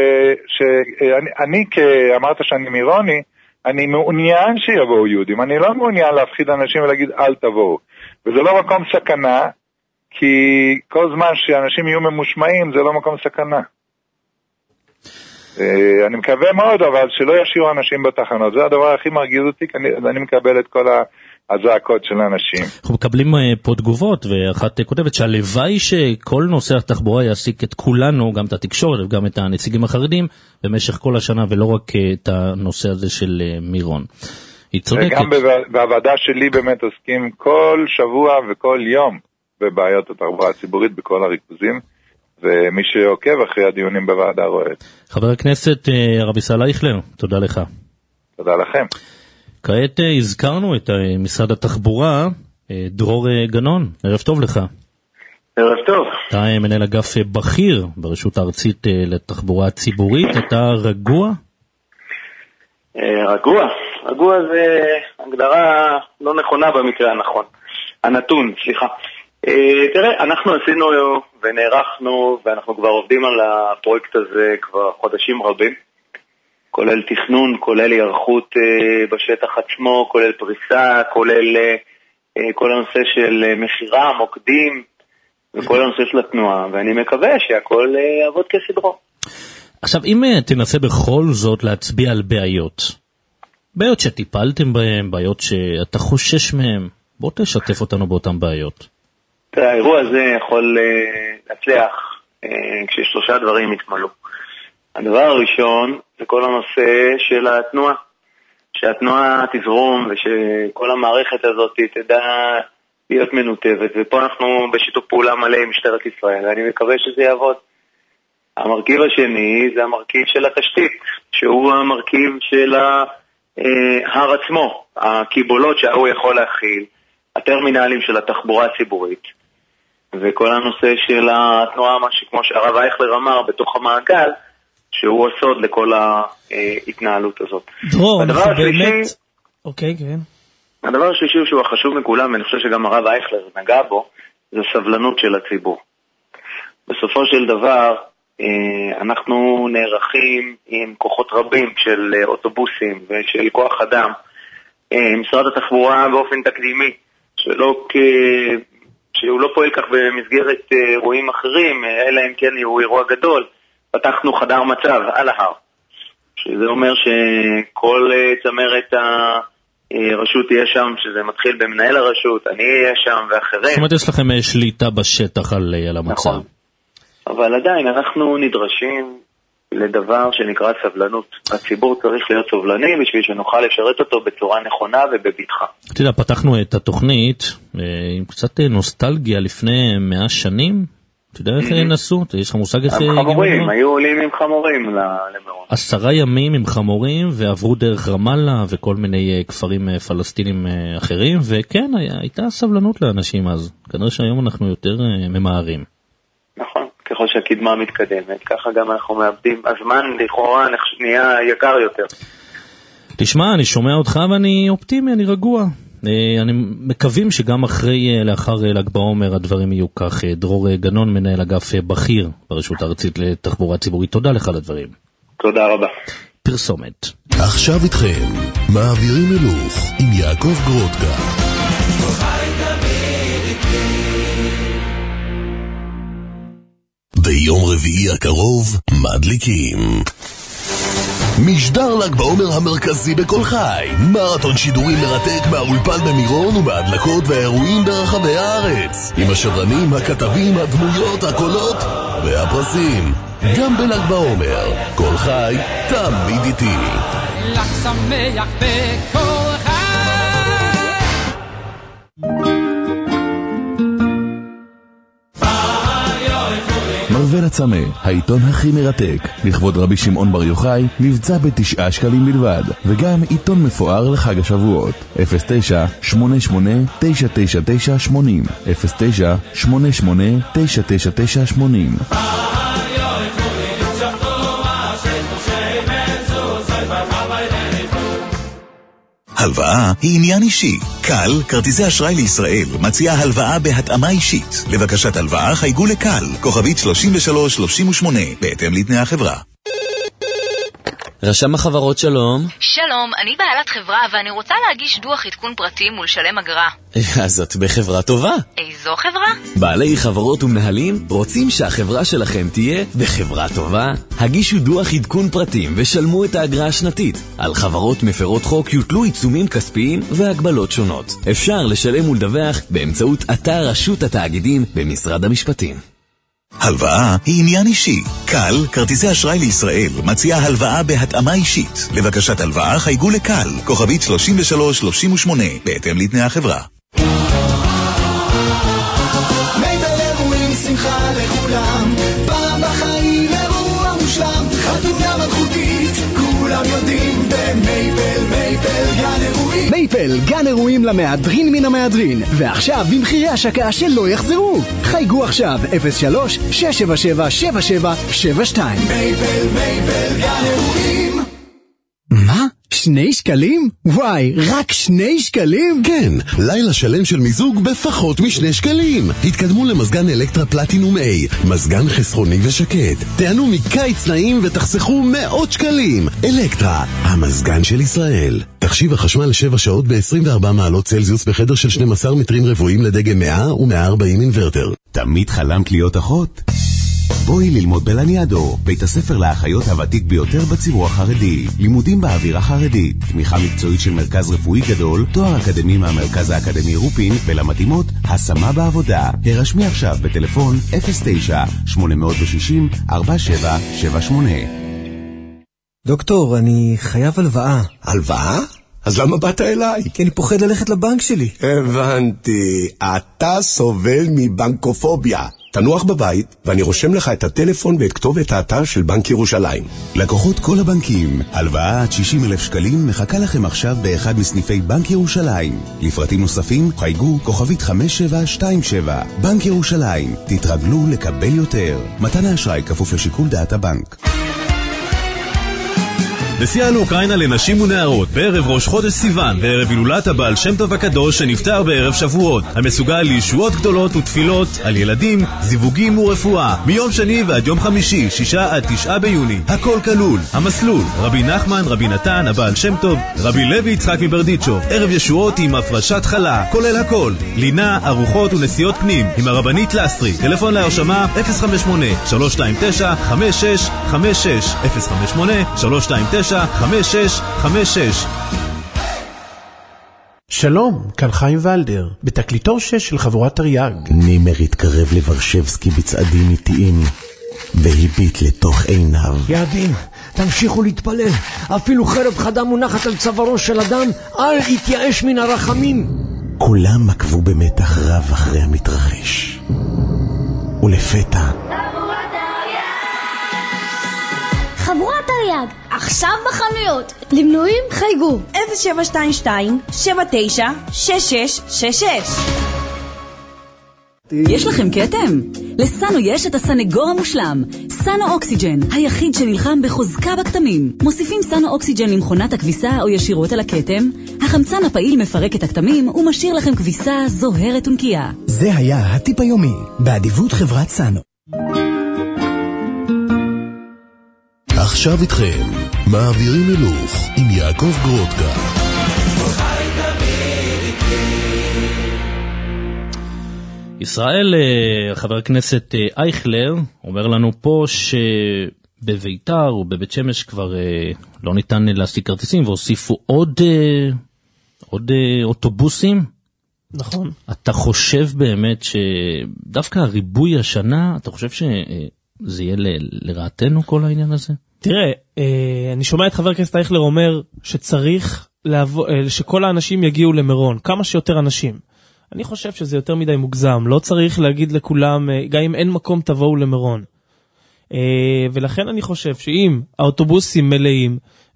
שאני אמרת שאני מירוני, אני מעוניין שיבואו יהודים. אני לא מעוניין להפחיד אנשים ולהגיד אל תבואו. וזה לא מקום סכנה, כי כל זמן שאנשים יהיו ממושמעים זה לא מקום סכנה. אני מקווה מאוד, אבל שלא ישאירו אנשים בתחנות. זה הדבר הכי מרגיז אותי, כי אני מקבל את כל הזעקות של האנשים. אנחנו מקבלים פה תגובות, ואחת כותבת שהלוואי שכל נושא התחבורה יעסיק את כולנו, גם את התקשורת וגם את הנציגים החרדים, במשך כל השנה, ולא רק את הנושא הזה של מירון. היא צודקת. וגם בוועדה שלי באמת עוסקים כל שבוע וכל יום בבעיות התחבורה הציבורית בכל הריכוזים, ומי שעוקב אחרי הדיונים בוועדה רואה. חבר הכנסת הרב ישראל אייכלר, תודה לך. תודה לכם. כעת הזכרנו את משרד התחבורה, דרור גנון, ערב טוב לך. ערב טוב. אתה מנהל אגף בכיר ברשות הארצית לתחבורה הציבורית, אתה רגוע? רגוע זה הגדרה לא נכונה במקרה הנכון. הנתון, סליחה. תראה, אנחנו עשינו ונערכנו, ואנחנו כבר עובדים על הפרויקט הזה כבר חודשים רבים, כולל תכנון, כולל היערכות בשטח עצמו, כולל פריסה, כולל כל הנושא של מחירה, מוקדים, וכל הנושא של התנועה, ואני מקווה שהכל יעבוד כסדרו. עכשיו, אם תנסה בכל זאת להצביע על בעיות שטיפלתם בהן, בעיות שאתה חושש מהן, בוא תשתף אותנו באותן בעיות. האירוע הזה יכול להצליח כששלושה דברים יתמלאו. הדבר הראשון זה כל הנושא של התנועה, שהתנועה תזרום ושכל המערכת הזאת תדע להיות מנותבת, ופה אנחנו בשיתוף פעולה מלא עם משטרת ישראל, ואני מקווה שזה יעבוד. המרכיב השני זה המרכיב של התשתית, שהוא המרכיב של ההר עצמו, הקיבולות שהוא יכול להכיל, הטרמינלים של התחבורה הציבורית, וכל הנושא של התנועה, כמו שהרב אייכלר אמר, בתוך המעגל, שהוא הסוד לכל ההתנהלות הזאת. דרור, אנחנו באמת... אוקיי, כן. הדבר השלישי שהוא החשוב מכולם, ואני חושב שגם הרב אייכלר נגע בו, זה סבלנות של הציבור. בסופו של דבר, אנחנו נערכים עם כוחות רבים של אוטובוסים ושל כוח אדם. משרד התחבורה באופן תקדימי, שהוא לא פועל כך במסגרת אירועים אחרים, אלא אם כן הוא אירוע גדול. פתחנו חדר מצב על ההר, שזה אומר שכל צמרת הרשות תהיה שם, שזה מתחיל במנהל הרשות, אני אהיה שם ואחרים. זאת אומרת, יש לכם שליטה בשטח על המצב. נכון. אבל עדיין אנחנו נדרשים לדבר שנקרא סבלנות. הציבור צריך להיות סובלני בשביל שנוכל לשרת אותו בצורה נכונה ובבטחה. אתה יודע, פתחנו את התוכנית עם קצת נוסטלגיה לפני 100 שנים. אתה יודע איך נסו? יש לך מושג איך... חמורים, היו עולים עם חמורים למירון. 10 ימים עם חמורים ועברו דרך רמאללה וכל מיני כפרים פלסטינים אחרים, וכן, הייתה סבלנות לאנשים אז. כנראה שהיום אנחנו יותר ממהרים. נכון, ככל שהקדמה מתקדמת, ככה גם אנחנו מאבדים. הזמן לכאורה נהיה יקר יותר. תשמע, אני שומע אותך ואני אופטימי, אני רגוע. אני מקווים שגם לאחר ל"ג בעומר הדברים יהיו כך. דרור גנון, מנהל אגף בכיר ברשות הארצית לתחבורה ציבורית, תודה לך על הדברים. תודה רבה. פרסומת. עכשיו איתכם, מעבירים הילוך עם יעקב גרוטקה. ביום רביעי הקרוב מדליקים משדר ל"ג בעומר המרכזי בכל חי, מרתון שידורים מרתק מהאולפן במירון ומהדלקות והאירועים ברחבי הארץ, עם השדרנים, הכתבים, הדמויות, הקולות והפרסים. גם בל"ג בעומר, כל חי תמיד איתי. ל"ג שמח בכל חי. מרווה לצמא, העיתון הכי מרתק, לכבוד רבי שמעון בר יוחאי, מבצע ב9 שקלים בלבד, וגם עיתון מפואר לחג השבועות. 09-88-999-80 09-88-999-80. הלוואה היא עניין אישי. קל, כרטיסי אשראי לישראל, מציעה הלוואה בהתאמה אישית. לבקשת הלוואה חייגו לקל, כוכבית 3338, בהתאם לתנאי החברה. רשם החברות, שלום. שלום, אני בעלת חברה ואני רוצה להגיש דוח עדכון פרטים ולשלם אגרה. אז זאת בחברה טובה. איזו חברה? בעלי חברות ומנהלים רוצים שהחברה שלכם תהיה בחברה טובה? הגישו דוח עדכון פרטים ושלמו את האגרה השנתית. על חברות מפרות חוק יוטלו עיצומים כספיים והגבלות שונות. אפשר לשלם ולדווח באמצעות אתר רשות התאגידים במשרד המשפטים. הלוואה היא עניין אישי. קל, כרטיסי אשראי לישראל, מציעה הלוואה בהתאמה אישית. לבקשת הלוואה חייגו לקל, כוכבית 3338, בהתאם לתנאי החברה. מייפל אירועים, שמחה לכולם, פעם בחיים אירוע מושלם, חתונה מלכותית, כולם יודעים במייפל, מייפל גן אירועים. מייפל גן אירועים למהדרין מן המהדרין, ועכשיו במחירי השקה שלא יחזרו. חייגו עכשיו 03-677-7772. מייפל, מייפל גן אירועים. מה? 2 שקלים? וואי, רק 2 שקלים? כן, לילה שלם של מיזוג בפחות מ2 שקלים. התקדמו למזגן אלקטרה פלטינום A, מזגן חסכוני ושקט. תענו מקיץ נעים ותחסכו מאות שקלים. אלקטרה, המזגן של ישראל. תחשיב החשמל 7 שעות ב-24 מעלות צלזיוס בחדר של 12 מטרים רבועים לדגם 100 ו-140 אינוורטר. תמיד חלמת להיות אחות? בואי ללמוד בלניאדו, בית הספר לאחיות הוותיק ביותר בציבור החרדי. לימודים באווירה חרדית, תמיכה מקצועית של מרכז רפואי גדול, תואר אקדמי מהמרכז האקדמי רופין, ולמתאימות, השמה בעבודה. הרשמי עכשיו בטלפון 09-860-4778. דוקטור, אני חייב הלוואה. הלוואה? אז למה באת אליי? כי אני פוחד ללכת לבנק שלי. הבנתי, אתה סובל מבנקופוביה. תנוח בבית, ואני רושם לך את הטלפון ואת כתובת האתר של בנק ירושלים. לקוחות כל הבנקים, הלוואה עד 60,000 שקלים מחכה לכם עכשיו באחד מסניפי בנק ירושלים. לפרטים נוספים חייגו כוכבית 5727. בנק ירושלים, תתרגלו לקבל יותר. מתן האשראי כפוף לשיקול דעת הבנק. נסיעה לאוקראינה לנשים ונערות בערב ראש חודש סיוון וערב הילולת הבעל שם טוב הקדוש שנפטר בערב שבועות, המסוגל לישועות גדולות ותפילות על ילדים, זיווגים ורפואה, מיום שני ועד יום חמישי 6 עד 9 ביוני. הכל כלול. המסלול: רבי נחמן, רבי נתן, הבעל שם טוב, רבי לוי יצחק מברדיצ'וב. ערב ישועות עם הפרשת חלה, כולל הכל, לינה, ארוחות ונסיעות פנים עם הרבנית לסרי. טלפון להרשמה 058-329-5656 058-329-5656. שלום, כאן חיים ולדר, בתקליטור 6 של חבורת תרי"ג. נימר התקרב לוורשבסקי בצעדים איטיים. והביט לתוך עיניו. יעדים, תמשיכו להתפלל. אפילו חרב חדה מונחת על צווארו של אדם, אל יתייאש מן הרחמים. כולם עקבו במתח רב אחרי המתרחש. ולפתע חבורת תרי"ג, עכשיו בחנויות. למנויים חייגו 0722-796666. יש לכם קטם? לסנו יש את הסנגור המושלם, סנו אוקסיג'ן, היחיד שנלחם בחוזקה בכתמים. מוסיפים סנו אוקסיג'ן למכונת הכביסה או ישירות על הקטם, החמצן הפעיל מפרק את הכתמים ומשאיר לכם כביסה זוהרת ונקייה. זה היה הטיפ היומי, באדיבות חברת סנו. עכשיו איתכם, מעבירים הילוך עם יעקב גרודקה. ישראל, חבר הכנסת אייכלר, אומר לנו פה שבביתר ובבית שמש כבר לא ניתן להשיג כרטיסים, והוסיפו עוד אוטובוסים. נכון. אתה חושב באמת שדווקא הריבוי השנה, אתה חושב שזה יהיה לרעתנו כל העניין הזה? תראה, אני שומע את חבר הכנסת אייכלר אומר שצריך שכל האנשים יגיעו למירון, כמה שיותר אנשים. אני חושב שזה יותר מדי מוגזם, לא צריך להגיד לכולם, גם אם אין מקום תבואו למירון. ולכן אני חושב שאם האוטובוסים מלאים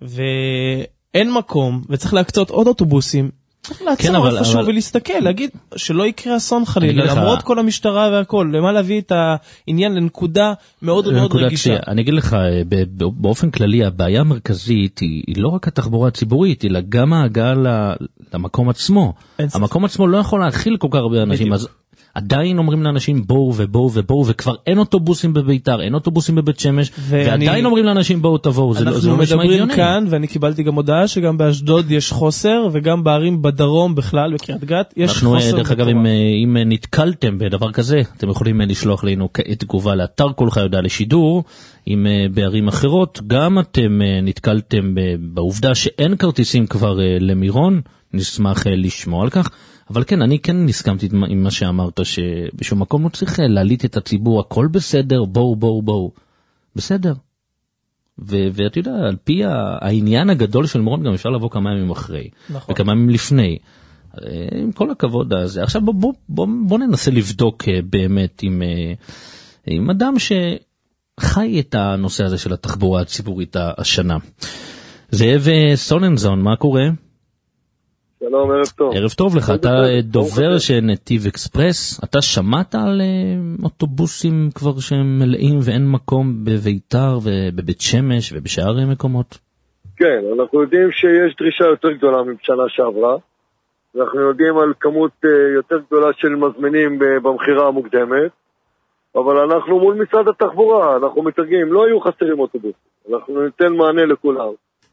ואין מקום וצריך להקצות עוד אוטובוסים, צריך לעצור איפשהו ולהסתכל, להגיד שלא יקרה אסון חלילה, למרות כל המשטרה והכל, למה להביא את העניין לנקודה מאוד מאוד רגישה. אני אגיד לך, באופן כללי, הבעיה המרכזית היא לא רק התחבורה הציבורית, אלא גם ההגעה למקום עצמו. המקום עצמו לא יכול להכיל כל כך הרבה אנשים, אז עדיין אומרים לאנשים בואו ובואו ובואו, וכבר אין אוטובוסים בביתר, אין אוטובוסים בבית שמש, ועדיין אומרים לאנשים בואו תבואו. אנחנו מדברים כאן, ואני קיבלתי גם הודעה שגם באשדוד יש חוסר, וגם בערים בדרום בכלל, בקריית גת, יש חוסר. דרך אגב, אם נתקלתם בדבר כזה, אתם יכולים לשלוח לנו תגובה לאתר כל חיודה לשידור, אם בערים אחרות, גם אתם נתקלתם בעובדה שאין כרטיסים כבר למירון, נשמח לשמוע על כך. אבל כן, אני כן נסכמתי עם מה שאמרת, שבשום מקום לא צריך להעליט את הציבור, הכל בסדר, בואו. בסדר. ואתה יודע, על פי העניין הגדול של מירון, גם אפשר לבוא כמה ימים אחרי, נכון. וכמה ימים לפני. עם כל הכבוד הזה. עכשיו בוא ננסה לבדוק באמת עם אדם שחי את הנושא הזה של התחבורה הציבורית השנה. זאב סולנזון, מה קורה? שלום, ערב טוב. ערב טוב לך, אתה דובר של נתיב אקספרס, אתה שמעת על אוטובוסים כבר שהם מלאים ואין מקום בביתר ובבית שמש ובשאר מקומות? כן, אנחנו יודעים שיש דרישה יותר גדולה מבשנה שעברה, אנחנו יודעים על כמות יותר גדולה של מזמינים במחירה המוקדמת, אבל אנחנו מול משרד התחבורה, אנחנו מתרגמים, לא היו חסרים אוטובוסים, אנחנו ניתן מענה לכולם.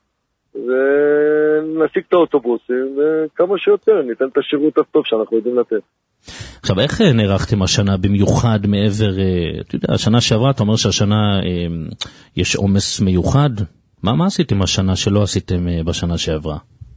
ונשיג את האוטובוסים וכמה שיותר ניתן את השירות הטוב שאנחנו יודעים לתת. עכשיו איך נערכתם השנה במיוחד מעבר, אתה יודע, השנה שעברה, אתה אומר שהשנה יש עומס מיוחד, מה עשיתם השנה שלא עשיתם בשנה שעברה?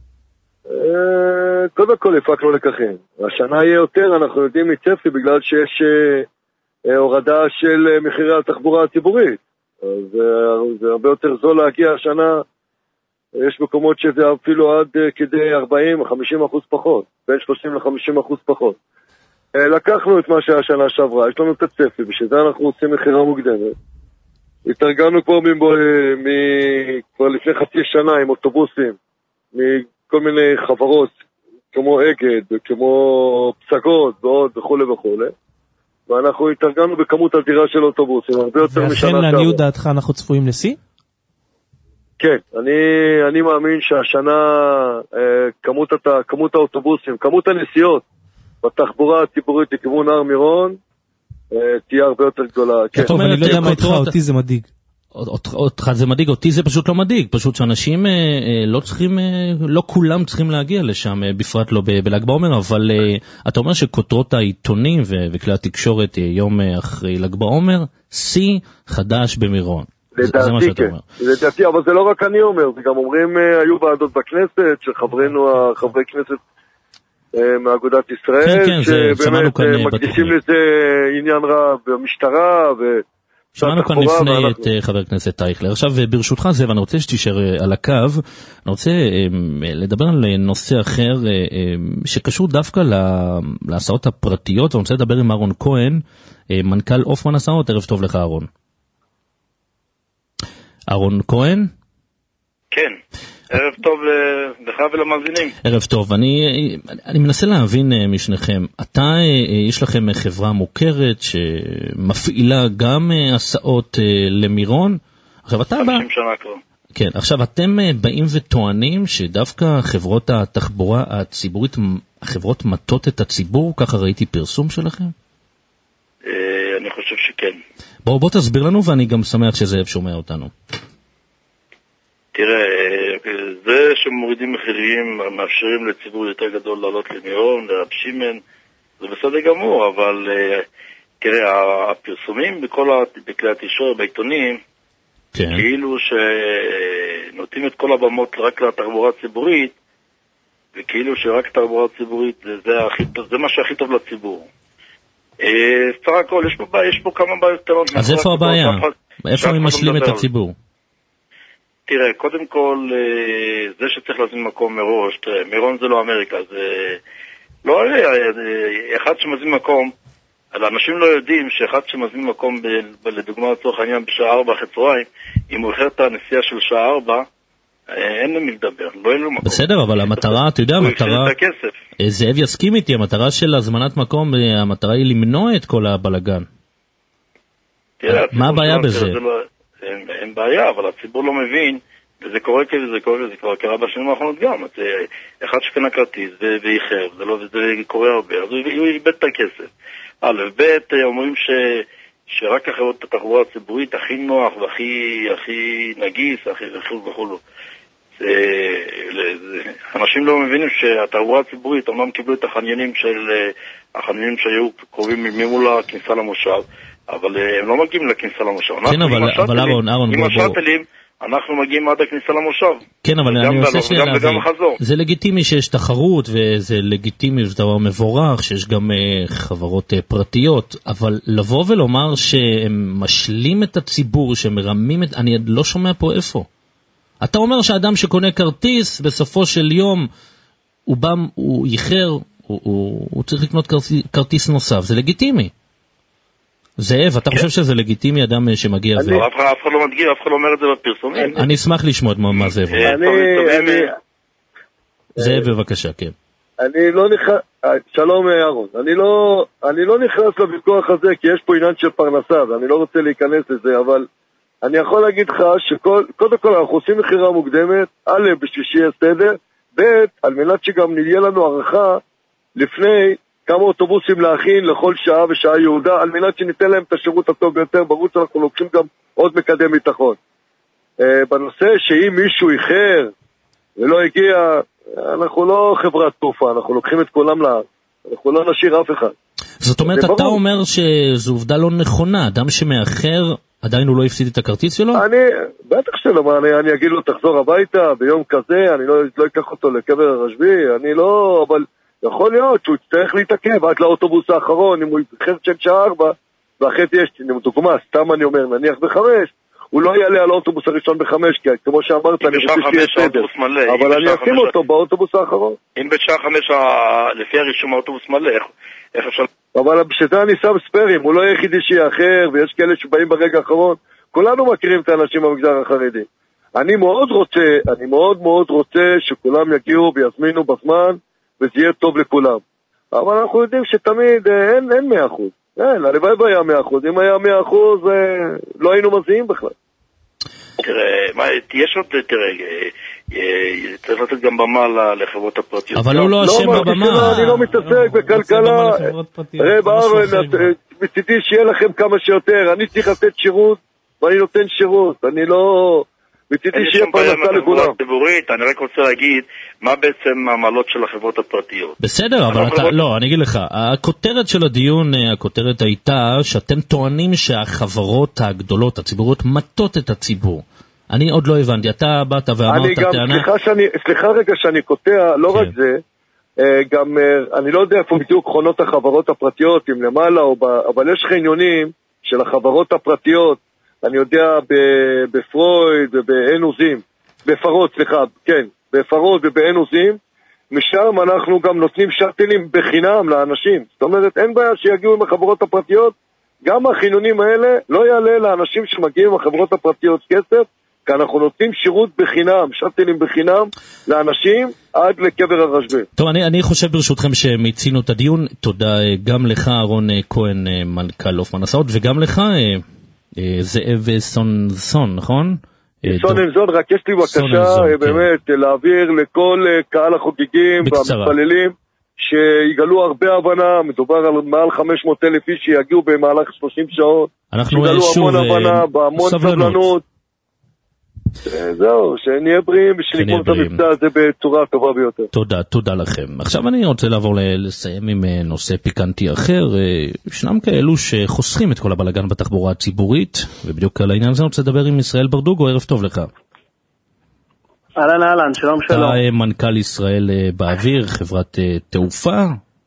קודם כל הפקנו לקחים, השנה יהיה יותר, אנחנו יודעים מצפי בגלל שיש הורדה של מחירי התחבורה הציבורית, אז זה הרבה יותר זול להגיע השנה, יש מקומות שזה אפילו עד כדי 40-50% פחות, בין 30-50% פחות. לקחנו את מה שהשנה שעברה, יש לנו את הצפי, בשביל זה אנחנו עושים מחירה מוקדמת. התארגנו כבר כבר לפני חצי שנה עם אוטובוסים, מכל מיני חברות, כמו אגד, כמו פסגות ועוד וכו'. ואנחנו התארגנו בכמות אדירה של אוטובוסים, הרבה יותר משנה שעברה. ואכן לעניות דעתך אנחנו צפויים לשיא? כן, אני מאמין שהשנה כמות האוטובוסים, כמות הנסיעות בתחבורה הציבורית לכיוון הר מירון תהיה הרבה יותר גדולה. זאת אומרת, אני לא יודע מה איתך, אותי זה מדאיג. אותך זה מדאיג, אותי זה פשוט לא מדאיג, פשוט שאנשים לא צריכים, לא כולם צריכים להגיע לשם, בפרט לא בל"ג בעומר, אבל אתה אומר שכותרות העיתונים וכלי התקשורת יום אחרי ל"ג בעומר, שיא חדש במירון. לדעתי כן, לדעתי, אבל זה לא רק אני אומר, זה גם אומרים, היו ועדות בכנסת, שחברינו, חברי כנסת מאגודת ישראל, שבאמת מקדישים לזה עניין רב במשטרה, שמענו כאן לפני את חבר הכנסת אייכלר. עכשיו ברשותך זאב, אני רוצה שתישאר על הקו, אני רוצה לדבר על נושא אחר שקשור דווקא להסעות הפרטיות, ואני רוצה לדבר עם אהרון כהן, מנכ"ל אופמן הסעות. ערב טוב לך אהרון. אהרון כהן? כן, ערב טוב לך ולמאזינים. ערב טוב, אני מנסה להבין משניכם, יש לכם חברה מוכרת שמפעילה גם הסעות למירון, עכשיו אתה 50 שנה כבר. כן, עכשיו אתם באים וטוענים שדווקא חברות התחבורה הציבורית, החברות מטות את הציבור, ככה ראיתי פרסום שלכם? אני חושב שכן. בוא תסביר לנו, ואני גם שמח שזאב שומע אותנו. תראה, זה שמורידים מחירים, מאפשרים לציבור יותר גדול לעלות למירון, לרב שמעון, זה בסדר גמור, אבל תראה, הפרסומים בכלי התקשורת, בעיתונים, כאילו שנותנים את כל הבמות רק לתחבורה הציבורית, וכאילו שרק תחבורה ציבורית זה מה שהכי טוב לציבור. סך הכל, יש פה כמה בעיות קטנות. אז איפה הבעיה? איפה הם משלים את הציבור? תראה, קודם כל, זה שצריך להזמין מקום מראש, תראה, מירון זה לא אמריקה, זה לא, אחד שמזמין מקום, האנשים לא יודעים שאחד שמזמין מקום, לדוגמה לצורך העניין בשעה 4 אחרי צהריים, אם הוא אחר את הנסיעה של שעה 4, אין למי לדבר, לא אין לו מקום. בסדר, אבל המטרה, אתה יודע, המטרה, זאב יסכים איתי, המטרה של הזמנת מקום, המטרה היא למנוע את כל הבלגן. מה הבעיה בזה? אין בעיה, אבל הציבור לא מבין, וזה קורה וזה כבר קרה בשנים האחרונות גם. אחד שקנה כרטיס ואיחר, וזה קורה הרבה, אז הוא איבד את הכסף. א', ב', אומרים שרק החברות התחבורה הציבורית הכי נוח והכי נגיס, וכו'. אנשים לא מבינים שהתחבורה הציבורית, אומנם קיבלו את החניונים שהיו קרובים ממול הכניסה למושב, אבל הם לא מגיעים לכניסה למושב. כן, אבל אהרון, עם השאטלים, אנחנו מגיעים עד הכניסה למושב. כן, אבל אני רוצה שנייה להבין, זה לגיטימי שיש תחרות, וזה לגיטימי, זה דבר מבורך, שיש גם חברות פרטיות, אבל לבוא ולומר שהם משלים את הציבור, שמרמים את, אני לא שומע פה איפה. אתה אומר שאדם שקונה כרטיס, בסופו של יום, הוא איחר, הוא צריך לקנות כרטיס נוסף, זה לגיטימי. זאב, אתה חושב שזה לגיטימי אדם שמגיע אף אחד לא מדגיר, אף אחד לא אומר את זה בפרסומים. אני אשמח לשמוע מה זאב. זאב בבקשה, כן. אני לא נכנס, שלום אהרון, אני לא נכנס לוויכוח הזה כי יש פה עניין של פרנסה ואני לא רוצה להיכנס לזה, אבל אני יכול להגיד לך שקודם כל אנחנו עושים מחירה מוקדמת, א', בשביל שיהיה סדר, ב', על מנת שגם נהיה לנו הערכה לפני כמה אוטובוסים להכין לכל שעה ושעה יהודה, על מנת שניתן להם את השירות הטוב ביותר. ברור שאנחנו לוקחים גם עוד מקדם ביטחון. בנושא שאם מישהו איחר ולא הגיע, אנחנו לא חברת תעופה, אנחנו לוקחים את כולם לארץ, אנחנו לא נשאיר אף אחד. זאת אומרת, אתה אומר שזו עובדה לא נכונה, אדם שמאחר עדיין הוא לא הפסיד את הכרטיס שלו? בטח שלא, אני אגיד לו תחזור הביתה ביום כזה, אני לא אקח אותו לקבר הרשב"י, אני לא, אבל יכול להיות שהוא יצטרך להתעכב עד לאוטובוס האחרון, אם הוא יתחר של שעה 4, ואחרי יש, דוגמה, סתם אני אומר, נניח ב5, הוא לא יעלה על האוטובוס הראשון ב5, כי כמו שאמרת, אני רוצה שיהיה סדר, אבל אני אשים אותו באוטובוס האחרון. אם בשעה 5 לפי הרישום האוטובוס מלא, איך אפשר? אבל בשביל אני שם ספרים, הוא לא היחידי שיאחר, ויש כאלה שבאים ברגע האחרון, כולנו מכירים את האנשים במגזר החרדי. אני מאוד רוצה שכולם יגיעו ויזמינו בזמן, וזה יהיה טוב לכולם. אבל אנחנו יודעים שתמיד אין 100%. הלוואי והיה 100%. אם היה 100%, לא היינו מזיעים בכלל. תראה, יש עוד, צריך לתת גם במה לחברות הפרטיות. אבל הוא לא אשם בבמה. אני לא מתעסק בכלכלה. רב אהרון, מצידי שיהיה לכם כמה שיותר. אני צריך לתת שירות, ואני נותן שירות. אני לא... מצידי שיהיה פרנסה לכולם. אני רק רוצה להגיד מה בעצם המעלות של החברות הפרטיות. בסדר, אבל אתה, לא, אני אגיד לך, הכותרת של הדיון, הכותרת הייתה שאתם טוענים שהחברות הגדולות, הציבוריות, מטות את הציבור. אני עוד לא הבנתי, אתה באת ואמרת טענה... סליחה רגע שאני קוטע, לא רק זה, גם, אני לא יודע איפה בדיוק חונות החברות הפרטיות, אם למעלה או אבל יש חניונים של החברות הפרטיות, אני יודע בפרויד ובאנוזים, בפרות, סליחה, כן, בפרות ובאנוזים, משם אנחנו גם נותנים שטלים בחינם לאנשים. זאת אומרת, אין בעיה שיגיעו עם החברות הפרטיות, גם החינונים האלה לא יעלה לאנשים שמגיעים עם החברות הפרטיות כסף, כי אנחנו נותנים שירות בחינם, שטלים בחינם לאנשים עד לקבר הרשב"י. טוב, אני חושב ברשותכם שמיצינו את הדיון. תודה גם לך, אהרון כהן, מנכ"ל הופמן הסעות, וגם לך, זאב סון, נכון? סון, רק יש לי בקשה באמת להעביר לכל קהל החוגגים והמתפללים שיגלו הרבה הבנה, מדובר על מעל 500,000 איש שיגיעו במהלך 30 שעות, שיגלו המון הבנה, המון סבלנות. זהו, שנהיה בריאים ושנקום את המבצע הזה בצורה טובה ביותר. תודה לכם. עכשיו אני רוצה לעבור לסיים עם נושא פיקנטי אחר. ישנם כאלו שחוסכים את כל הבלגן בתחבורה הציבורית, ובדיוק על העניין הזה אני רוצה לדבר עם ישראל ברדוגו. ערב טוב לך. אהלן, שלום. אתה מנכ"ל ישראל באוויר, חברת תעופה.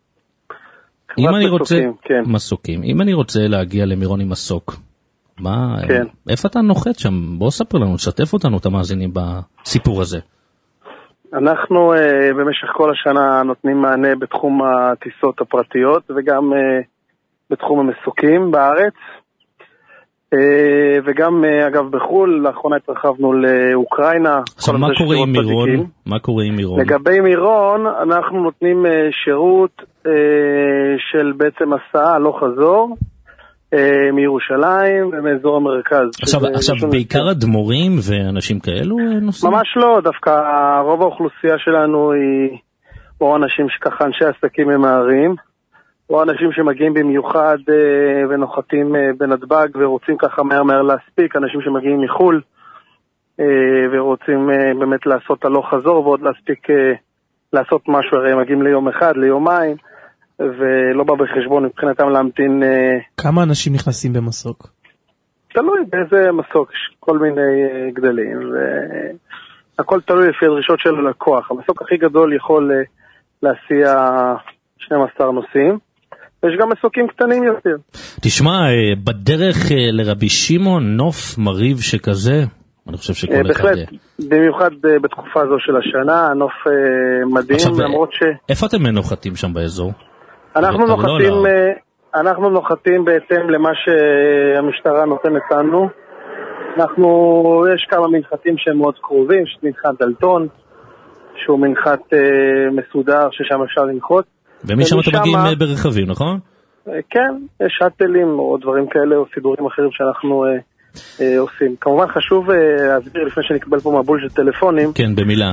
מסוקים. אם אני רוצה להגיע למירון עם מסוק, איפה אתה נוחת שם? בוא ספר לנו, תשתף אותנו, את המאזינים בסיפור הזה. אנחנו במשך כל השנה נותנים מענה בתחום הטיסות הפרטיות וגם בתחום המסוקים בארץ, וגם אגב בחול. לאחרונה התרחבנו לאוקראינה. עכשיו מה קורה עם מירון? לגבי מירון אנחנו נותנים שירות של בעצם הסעה לא חזור מירושלים ומאזור המרכז. עכשיו בעיקר אדמו"רים ואנשים כאלו נוסעים? ממש לא, דווקא רוב האוכלוסייה שלנו היא או אנשים שככה אנשי עסקים ממהרים, או אנשים שמגיעים במיוחד ונוחתים בנתב"ג ורוצים ככה מהר להספיק, אנשים שמגיעים מחול ורוצים באמת לעשות הלוך חזור ועוד להספיק לעשות משהו, הרי הם מגיעים ליום אחד, ליומיים, ולא בא בחשבון מבחינתם להמתין. כמה אנשים נכנסים במסוק? תלוי באיזה מסוק, כל מיני גדלים, והכל תלוי לפי הדרישות של הלקוח. המסוק הכי גדול יכול להסיע 12 נוסעים, ויש גם מסוקים קטנים יותר. תשמע, בדרך לרבי שמעון נוף מריב שכזה, אני חושב שכל אחד... בהחלט, במיוחד בתקופה הזו של השנה, נוף מדהים, למרות ש... איפה אתם מנוחתים שם באזור? אנחנו נוחתים בהתאם למה שהמשטרה נותנת לנו. יש כמה מנחתים שהם מאוד קרובים, יש מנחת דלתון, שהוא מנחת מסודר ששם אפשר לנחות. ומשם אתם מגיעים ברכבים, נכון? כן, יש שטלים או דברים כאלה או סידורים אחרים שאנחנו עושים. כמובן חשוב להסביר לפני שנקבל פה מבול של טלפונים. כן, במילה.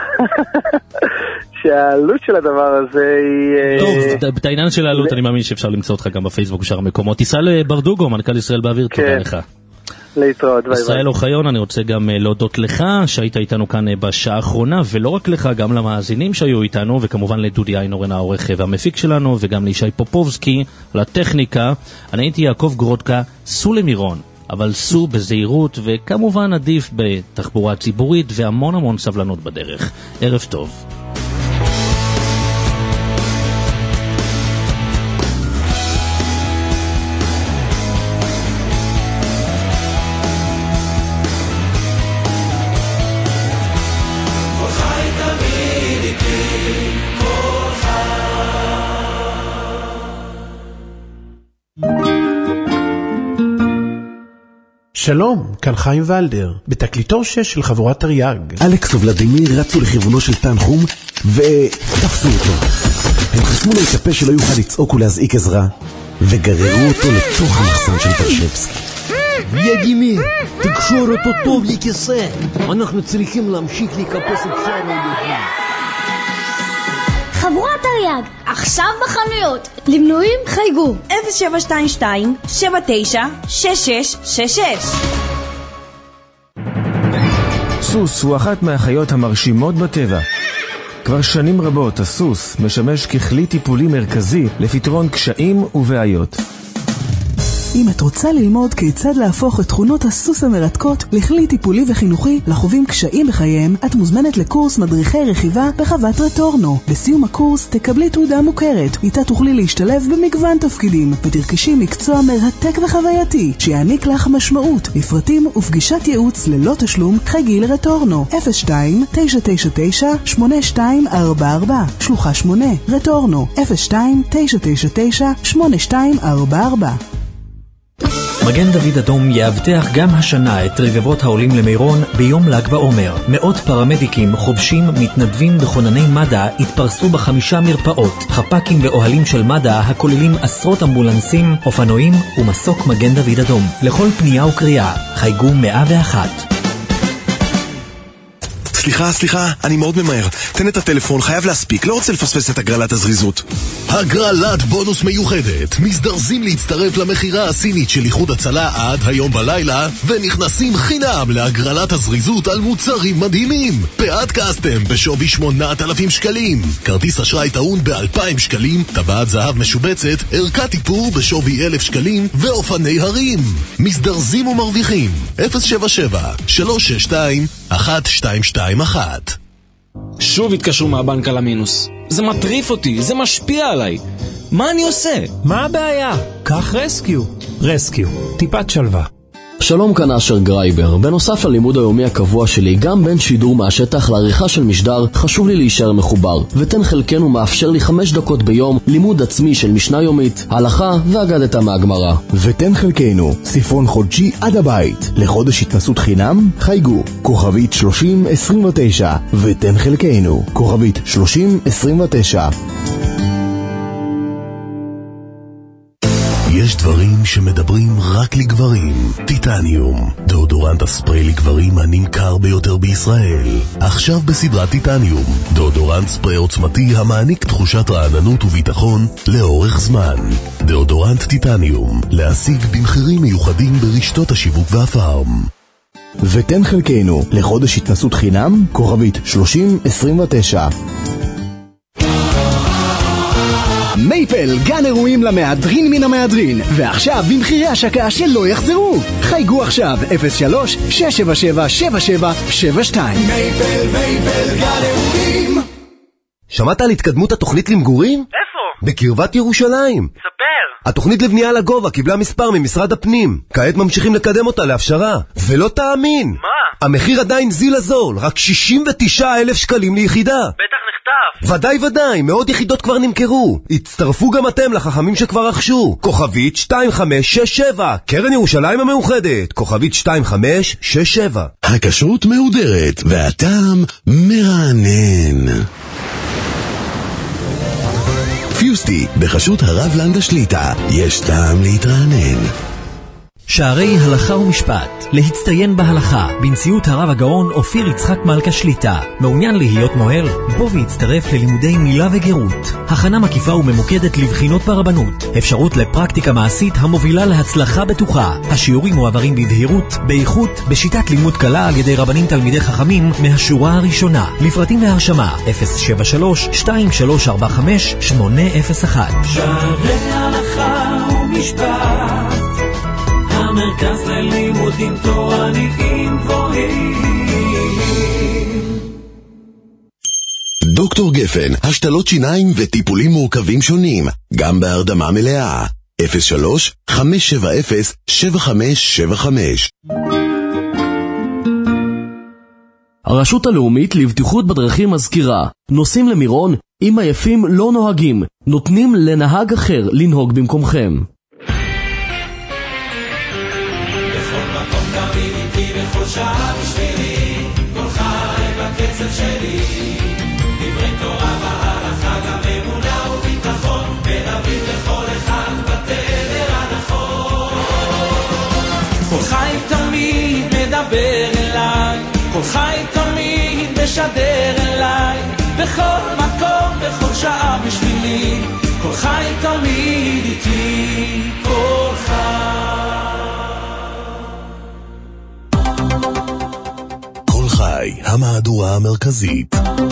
שהעלות של הדבר הזה היא... טוב, את העניין של העלות אני מאמין שאפשר למצוא אותך גם בפייסבוק בשאר המקומות. ישראל ברדוגו, מנכ"ל ישראל באוויר, תודה לך. להתראות, ביי ביי. ישראל אוחיון, אני רוצה גם להודות לך שהיית איתנו כאן בשעה האחרונה, ולא רק לך, גם למאזינים שהיו איתנו, וכמובן לדודי איינורן העורך והמפיק שלנו, וגם לישי פופובסקי על הטכניקה. אני הייתי יעקב גרודקה. סעו למירון, אבל סעו בזהירות, וכמובן עדיף בתחבורה ציבורית, והמון המון סבלנות בדרך. ערב טוב. שלום, כאן חיים ולדר, בתקליטור 6 של חבורת תרי"ג. אלכס וולדימיר רצו לכיוונו של תנחום ותפסו אותו. הם חסמו לו את הפה שלא יוכל לצעוק ולהזעיק עזרה, וגררו אותו לתוך המחסן של ורשבסקי. ולדימיר, תקשור אותו טוב לכיסא. אנחנו צריכים להמשיך לקפוס את שאר הילדים. חבורת תרי"ג, עכשיו בחנויות. למנויים חייגו 0722-79-6666. סוס הוא אחת מהחיות המרשימות בטבע. כבר שנים רבות הסוס משמש ככלי טיפולי מרכזי לפתרון קשיים ובעיות. אם את רוצה ללמוד כיצד להפוך את תכונות הסוס המרתקות לכלי טיפולי וחינוכי לחווים קשיים בחייהם, את מוזמנת לקורס מדריכי רכיבה בחוות רטורנו. בסיום הקורס תקבלי תעודה מוכרת, איתה תוכלי להשתלב במגוון תפקידים ותרכשי מקצוע מרתק וחווייתי שיעניק לך משמעות. לפרטים ופגישת ייעוץ ללא תשלום חייגי לרטורנו 02-999-8244 שלוחה 8 רטורנו 02-999-8244. מגן דוד אדום יאבטח גם השנה את רבבות העולים למירון ביום ל"ג בעומר. מאות פרמדיקים, חובשים, מתנדבים וכונני מד"א התפרסו ב5 מרפאות, חפ"קים ואוהלים של מד"א הכוללים עשרות אמבולנסים, אופנועים ומסוק מגן דוד אדום. לכל פנייה וקריאה חייגו 101. סליחה, אני מאוד ממהר. תן את הטלפון, חייב להספיק, לא רוצה לפספס את הגרלת הזריזות. הגרלת בונוס מיוחדת. מזדרזים להצטרף למחירה הסינית של איחוד הצלה עד היום בלילה, ונכנסים חינם להגרלת הזריזות על מוצרים מדהימים. פאת קסטם בשווי 8,000 שקלים, כרטיס אשראי טעון ב2,000 שקלים, טבעת זהב משובצת, ערכת איפור בשווי 1,000 שקלים, ואופני הרים. מזדרזים ומרוויחים 077-362-1221. שוב התקשרו מהבנק על המינוס. זה מטריף אותי, זה משפיע עליי. מה אני עושה? מה הבעיה? קח רסקיו. רסקיו, טיפת שלווה. שלום, כאן אשר גרייבר. בנוסף ללימוד היומי הקבוע שלי, גם בין שידור מהשטח לעריכה של משדר, חשוב לי להישאר מחובר. ותן חלקנו מאפשר לי 5 דקות ביום לימוד עצמי של משנה יומית, הלכה ואגדתה מהגמרא. ותן חלקנו, ספרון חודשי עד הבית. לחודש התנסות חינם, חייגו כוכבית 3029. ותן חלקנו, כוכבית 3029. יש דברים שמדברים רק לגברים. טיטניום, דאודורנט הספרי לגברים הנמכר ביותר בישראל. עכשיו בסדרת טיטניום, דאודורנט ספרי עוצמתי המעניק תחושת רעננות וביטחון לאורך זמן. דאודורנט טיטניום, להשיג במחירים מיוחדים ברשתות השיווק והפארם. ותן חלקנו, לחודש התנסות חינם, כוכבית 3029. מייפל, גן אירועים למהדרין מן המהדרין, ועכשיו במחירי השקה שלא יחזרו. חייגו עכשיו 03-677-7772. מייפל, גן אירועים. שמעת על התקדמות התוכנית למגורים? איפה? בקרבת ירושלים. ספר. התוכנית לבנייה לגובה קיבלה מספר ממשרד הפנים. כעת ממשיכים לקדם אותה להפשרה. ולא תאמין. מה? המחיר עדיין זיל הזול, רק 69,000 שקלים ליחידה. בטח נכתב. ודאי, מאות יחידות כבר נמכרו. הצטרפו גם אתם לחכמים שכבר רכשו. כוכבית 2567, קרן ירושלים המאוחדת. כוכבית 2567. הכשרות מהודרת והטעם מרענן. פיוסטי, בחשות הרב לנדה שליטה, יש טעם להתרענן. שערי הלכה ומשפט, להצטיין בהלכה, בנשיאות הרב הגאון אופיר יצחק מלכה שליטה. מעוניין להיות מוהל? בוא והצטרף ללימודי מילה וגרות. הכנה מקיפה וממוקדת לבחינות ברבנות. אפשרות לפרקטיקה מעשית המובילה להצלחה בטוחה. השיעורים מועברים בבהירות, באיכות, בשיטת לימוד קלה על ידי רבנים תלמידי חכמים מהשורה הראשונה. לפרטים והרשמה 073-2345-801. שערי הלכה ומשפט, המרכז ללימודים תורניים גבוהים. דוקטור גפן, השתלות שיניים וטיפולים מורכבים שונים, גם בהרדמה מלאה. 03-570-7575. הרשות הלאומית לבטיחות בדרכים מזכירה, נוסעים למירון, אם עייפים לא נוהגים, נותנים לנהג אחר לנהוג במקומכם. שעה בשבילי, כל חי בקצב שלי, דברי תורה והלכה, גם אמונה וביטחון, מדברים לכל אחד בתדר הנכון. כל חי תמיד מדבר אליי, כל חי תמיד משדר אליי, בכל מקום, בכל שעה בשבילי, כל חי תמיד איתי, כל חי. חי, המהדורה המרכזית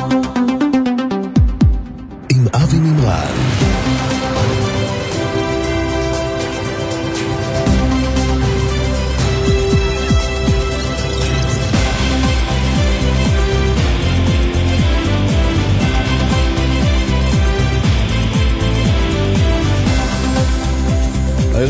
עם אבי מימרן.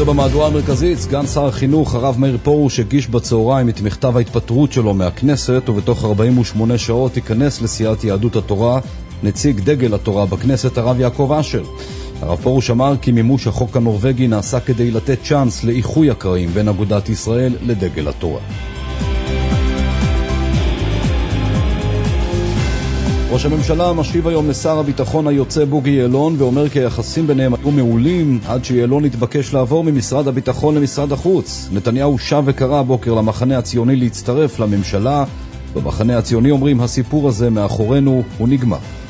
הערב במהדורה המרכזית, סגן שר החינוך הרב מאיר פרוש הגיש בצהריים את מכתב ההתפטרות שלו מהכנסת, ובתוך 48 שעות ייכנס לסיעת יהדות התורה נציג דגל התורה בכנסת, הרב יעקב אשר. הרב פרוש אמר כי מימוש החוק הנורווגי נעשה כדי לתת צ'אנס לאיחוי הקרעים בין אגודת ישראל לדגל התורה. ראש הממשלה משיב היום לשר הביטחון היוצא בוגי יעלון ואומר כי היחסים ביניהם היו מעולים עד שיעלון התבקש לעבור ממשרד הביטחון למשרד החוץ. נתניהו שב וקרא הבוקר למחנה הציוני להצטרף לממשלה. במחנה הציוני אומרים הסיפור הזה מאחורינו, הוא נגמר.